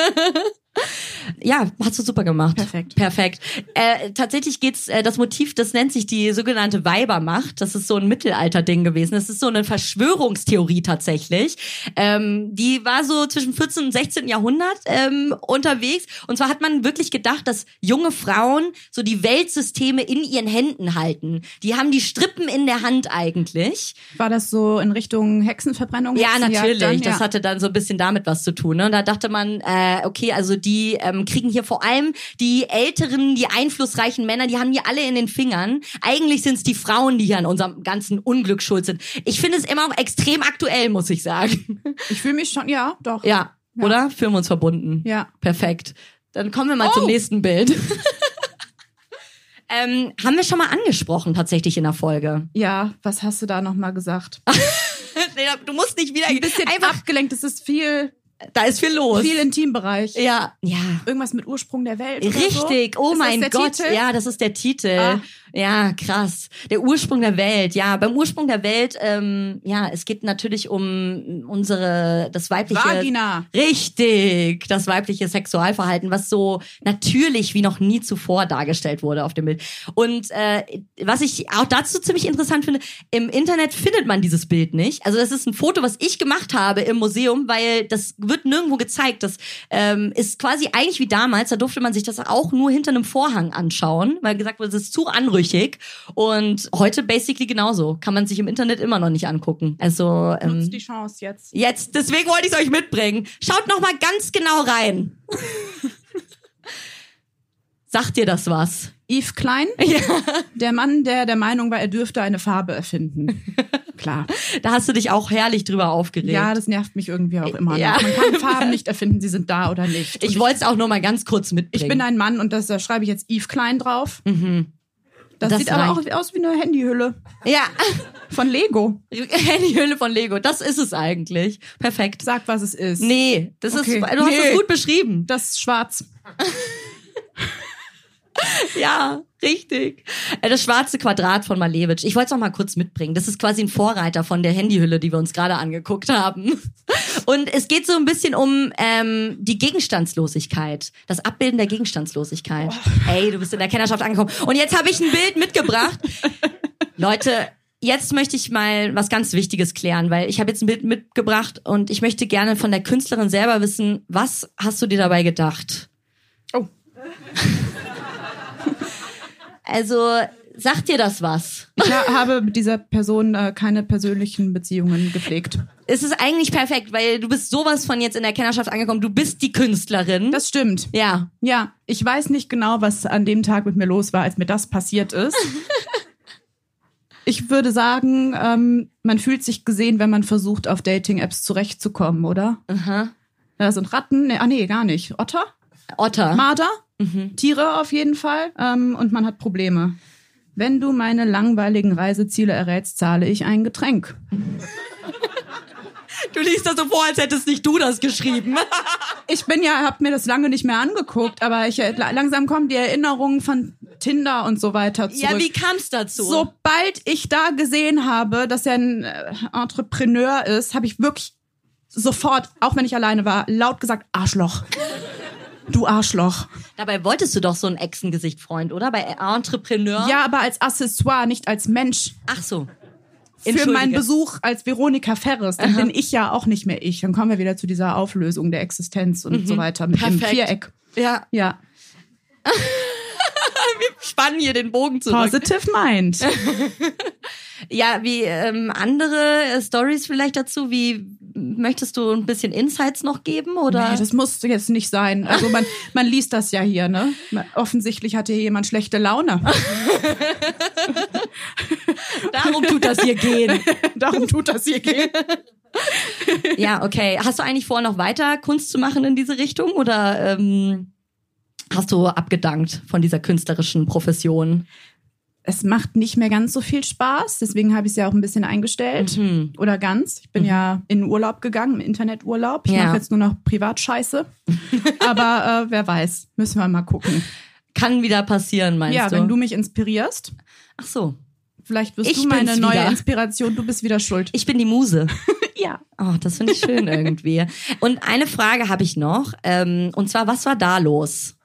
Ja, hast du super gemacht. Perfekt. Tatsächlich geht's, das Motiv, das nennt sich die sogenannte Weibermacht. Das ist so ein Mittelalter-Ding gewesen. Das ist so eine Verschwörungstheorie tatsächlich. Die war so zwischen 14. und 16. Jahrhundert unterwegs. Und zwar hat man wirklich gedacht, dass junge Frauen so die Weltsysteme in ihren Händen halten. Die haben die Strippen in der Hand eigentlich. War das so in Richtung Hexenverbrennung? Ja, natürlich. Dann, das hatte dann so ein bisschen damit was zu tun. Ne? Und da dachte man, okay, also die kriegen hier vor allem die älteren, die einflussreichen Männer, die haben die alle in den Fingern. Eigentlich sind es die Frauen, die hier an unserem ganzen Unglück schuld sind. Ich finde es immer auch extrem aktuell, muss ich sagen. Ich fühle mich schon, ja, doch. Ja, oder? Fühlen wir uns verbunden. Ja. Perfekt. Dann kommen wir mal zum nächsten Bild. Haben wir schon mal angesprochen, tatsächlich in der Folge. Ja, was hast du da nochmal gesagt? Du musst nicht wieder... Ein bisschen einfach abgelenkt, es ist viel... Da ist viel los. Viel Intimbereich. Ja. Irgendwas mit Ursprung der Welt. Richtig. Oder so? Oh mein Gott. Titel? Ja, das ist der Titel. Ja, krass. Der Ursprung der Welt. Ja, beim Ursprung der Welt, es geht natürlich um das weibliche... Vagina. Richtig. Das weibliche Sexualverhalten, was so natürlich wie noch nie zuvor dargestellt wurde auf dem Bild. Und was ich auch dazu ziemlich interessant finde, im Internet findet man dieses Bild nicht. Also das ist ein Foto, was ich gemacht habe im Museum, weil das wird nirgendwo gezeigt. Das ist quasi eigentlich wie damals, da durfte man sich das auch nur hinter einem Vorhang anschauen, weil gesagt wurde, es ist zu anrüchig. brüchig. Und heute basically genauso. Kann man sich im Internet immer noch nicht angucken. Also Nutzt die Chance jetzt. Jetzt, deswegen wollte ich es euch mitbringen. Schaut noch mal ganz genau rein. Sagt dir das was? Yves Klein, Ja. der Mann, der Meinung war, er dürfte eine Farbe erfinden. Klar. Da hast du dich auch herrlich drüber aufgeregt. Ja, das nervt mich irgendwie auch immer. Ja. Noch. Man kann Farben nicht erfinden, sie sind da oder nicht. Ich wollte es auch nur mal ganz kurz mitbringen. Ich bin ein Mann und da schreibe ich jetzt Yves Klein drauf. Das Das sieht aber auch reicht. aus wie eine Handyhülle Ja, von Lego. Handyhülle von Lego. Das ist es eigentlich. Perfekt. Sag, was es ist. Nee, das Okay. ist, du hast es gut beschrieben. Das ist schwarz. Ja, richtig. Das schwarze Quadrat von Malevich. Ich wollte es noch mal kurz mitbringen. Das ist quasi ein Vorreiter von der Handyhülle, die wir uns gerade angeguckt haben. Und es geht so ein bisschen um die Gegenstandslosigkeit. Das Abbilden der Gegenstandslosigkeit. Ey, du bist in der Kennerschaft angekommen. Und jetzt habe ich ein Bild mitgebracht. Leute, jetzt möchte ich mal was ganz Wichtiges klären, weil ich habe jetzt ein Bild mitgebracht und ich möchte gerne von der Künstlerin selber wissen, was hast du dir dabei gedacht? Oh. Also, sagt dir das was? Ich habe mit dieser Person keine persönlichen Beziehungen gepflegt. Es ist eigentlich perfekt, weil du bist sowas von jetzt in der Kennerschaft angekommen. Du bist die Künstlerin. Das stimmt. Ja. Ja, ich weiß nicht genau, was an dem Tag mit mir los war, als mir das passiert ist. Ich würde sagen, man fühlt sich gesehen, wenn man versucht, auf Dating-Apps zurechtzukommen, oder? Aha. Da sind Ratten, nee, gar nicht. Otter? Otter. Marder? Tiere auf jeden Fall. Und man hat Probleme. Wenn du meine langweiligen Reiseziele errätst, zahle ich ein Getränk. Du liest das so vor, als hättest nicht du das geschrieben. Ich hab mir das lange nicht mehr angeguckt, aber langsam kommen die Erinnerungen von Tinder und so weiter zurück. Ja, wie kam's dazu? Sobald ich da gesehen habe, dass er ein Entrepreneur ist, habe ich wirklich sofort, auch wenn ich alleine war, laut gesagt, Arschloch. Du Arschloch. Dabei wolltest du doch so ein Echsengesicht-Freund, oder? Bei Entrepreneur? Ja, aber als Accessoire, nicht als Mensch. Ach so. Für Entschuldige. meinen Besuch als Veronika Ferres, dann bin ich ja auch nicht mehr ich. Dann kommen wir wieder zu dieser Auflösung der Existenz und so weiter mit dem Perfekt. Viereck. Ja. Ja. Wir spannen hier den Bogen zurück. Positive Mind. Ja, wie andere Stories vielleicht dazu? Wie möchtest du ein bisschen Insights noch geben? Oder? Nee, das muss jetzt nicht sein. Also man liest das ja hier, ne? Offensichtlich hatte hier jemand schlechte Laune. Darum tut das hier gehen. Darum tut das hier gehen. Ja, okay. Hast du eigentlich vor, noch weiter Kunst zu machen in diese Richtung? Oder hast du abgedankt von dieser künstlerischen Profession? Es macht nicht mehr ganz so viel Spaß, deswegen habe ich es ja auch ein bisschen eingestellt. Oder ganz. Ich bin ja in Urlaub gegangen, im Interneturlaub. Ich Ja. mache jetzt nur noch Privatscheiße. Aber wer weiß, müssen wir mal gucken. Kann wieder passieren, meinst Ja, du? wenn du mich inspirierst, Ach so. vielleicht wirst Ich du meine bin's neue wieder. Inspiration, du bist wieder schuld. Ich bin die Muse. Ja. Oh, das finde ich schön irgendwie. Und eine Frage habe ich noch. Und zwar, was war da los?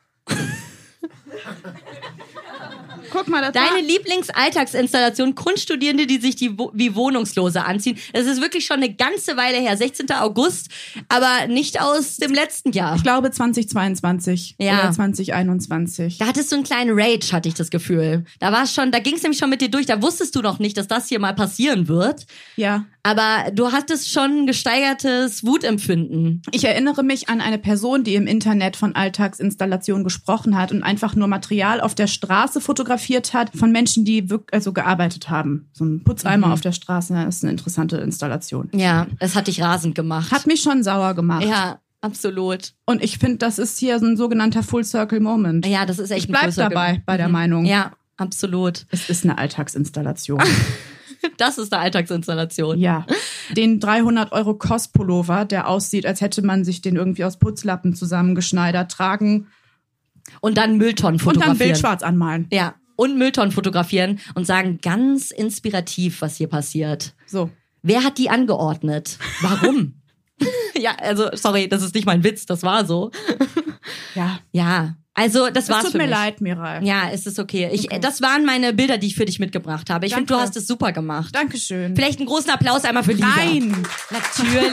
Guck mal, das Deine Lieblingsalltagsinstallation, Kunststudierende, die sich wie Wohnungslose anziehen. Das ist wirklich schon eine ganze Weile her, 16. August, aber nicht aus dem letzten Jahr. ich glaube 2022 Ja. oder 2021. Da hattest du einen kleinen Rage, hatte ich das Gefühl. Da ging es nämlich schon mit dir durch. Da wusstest du noch nicht, dass das hier mal passieren wird. Ja. Aber du hattest schon ein gesteigertes Wutempfinden. Ich erinnere mich an eine Person, die im Internet von Alltagsinstallationen gesprochen hat und einfach nur Material auf der Straße fotografiert hat von Menschen, die gearbeitet haben. So ein Putzeimer auf der Straße, das ist eine interessante Installation. Ja, es hat dich rasend gemacht. Hat mich schon sauer gemacht. Ja, absolut. Und ich finde, das ist hier so ein sogenannter Full-Circle-Moment. Ja, das ist echt Ich bleib ein größer dabei bei der Meinung. Ja, absolut. Es ist eine Alltagsinstallation. Das ist eine Alltagsinstallation. Ja. Den 300 € Cos-Pullover, der aussieht, als hätte man sich den irgendwie aus Putzlappen zusammengeschneidert, tragen Und dann Mülltonnen und dann fotografieren. Bild schwarz anmalen. Ja, und Mülltonnen fotografieren und sagen ganz inspirativ, was hier passiert. So. Wer hat die angeordnet? Warum? Ja, also, sorry, das ist nicht mein Witz, das war so. Ja. Ja, also das war's Es tut für mir mich. leid, Mirai. Ja, es ist okay. Das waren meine Bilder, die ich für dich mitgebracht habe. Ich finde, du Danke. hast es super gemacht. Dankeschön. Vielleicht einen großen Applaus einmal für Lisa. Nein. Natürlich.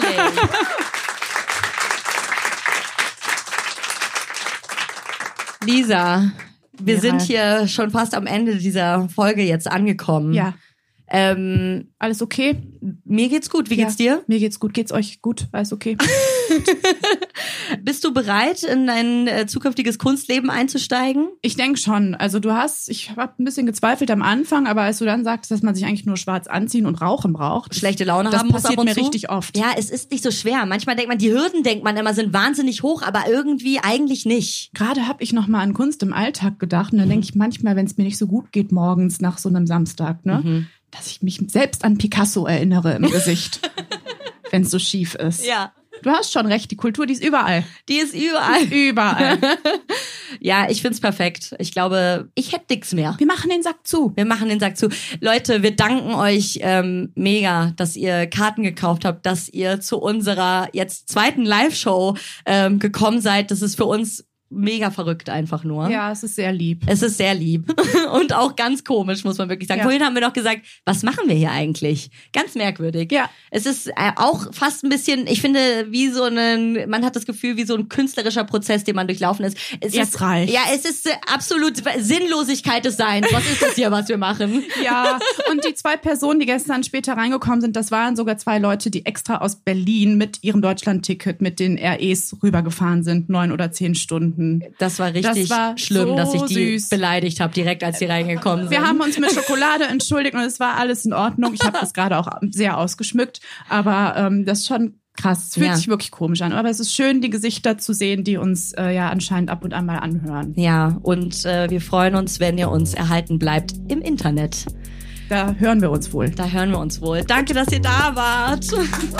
Lisa, Wir sind hier schon fast am Ende dieser Folge jetzt angekommen. Ja. Alles okay? Mir geht's gut. Wie geht's dir? Mir geht's gut. Geht's euch gut? Alles okay? Bist du bereit, in dein zukünftiges Kunstleben einzusteigen? Ich denke schon. Also ich habe ein bisschen gezweifelt am Anfang, aber als du dann sagst, dass man sich eigentlich nur schwarz anziehen und rauchen braucht. Schlechte Laune haben muss ab und zu. Das passiert mir richtig oft. Ja, es ist nicht so schwer. Manchmal denkt man, die Hürden, sind wahnsinnig hoch, aber irgendwie eigentlich nicht. Gerade habe ich noch mal an Kunst im Alltag gedacht und dann denke ich manchmal, wenn es mir nicht so gut geht morgens nach so einem Samstag, ne, dass ich mich selbst an Picasso erinnere im Gesicht, wenn es so schief ist. Ja. Du hast schon recht, die Kultur, die ist überall. Die ist überall. Überall. Ja, ich find's perfekt. Ich glaube, ich hätte nix mehr. Wir machen den Sack zu. Leute, wir danken euch mega, dass ihr Karten gekauft habt, dass ihr zu unserer jetzt zweiten Live-Show gekommen seid. Das ist für uns mega verrückt einfach nur. Ja, es ist sehr lieb. Es ist sehr lieb. Und auch ganz komisch, muss man wirklich sagen. Ja. Vorhin haben wir noch gesagt, was machen wir hier eigentlich? Ganz merkwürdig. Ja. Es ist auch fast ein bisschen, ich finde, man hat das Gefühl, wie so ein künstlerischer Prozess, den man durchlaufen ist. Jetzt reicht. Ja, es ist absolut Sinnlosigkeit des Seins. Was ist das hier, was wir machen? Ja, und die 2 Personen, die gestern später reingekommen sind, das waren sogar 2 Leute, die extra aus Berlin mit ihrem Deutschland-Ticket mit den REs rübergefahren sind, 9 oder 10 Stunden. Das war richtig schlimm, so dass ich die süß. Beleidigt habe, direkt als die reingekommen sind. Wir haben uns mit Schokolade entschuldigt und es war alles in Ordnung. Ich habe das gerade auch sehr ausgeschmückt, aber das ist schon krass. Es fühlt sich wirklich komisch an, aber es ist schön, die Gesichter zu sehen, die uns anscheinend ab und an mal anhören. Ja, und wir freuen uns, wenn ihr uns erhalten bleibt im Internet. Da hören wir uns wohl. Danke, dass ihr da wart.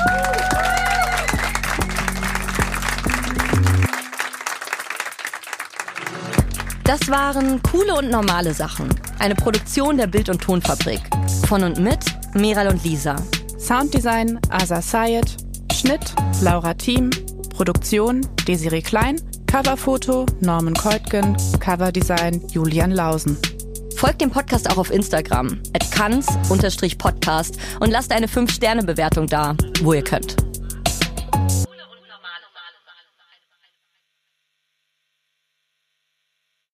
Das waren Coole und normale Sachen. Eine Produktion der Bild- und Tonfabrik. Von und mit Meral und Lisa. Sounddesign Asa Sayed. Schnitt Laura Thiem. Produktion Desiree Klein. Coverfoto Norman Keutgen. Coverdesign Julian Lausen. Folgt dem Podcast auch auf Instagram @kanz_podcast und lasst eine 5-Sterne-Bewertung da, wo ihr könnt.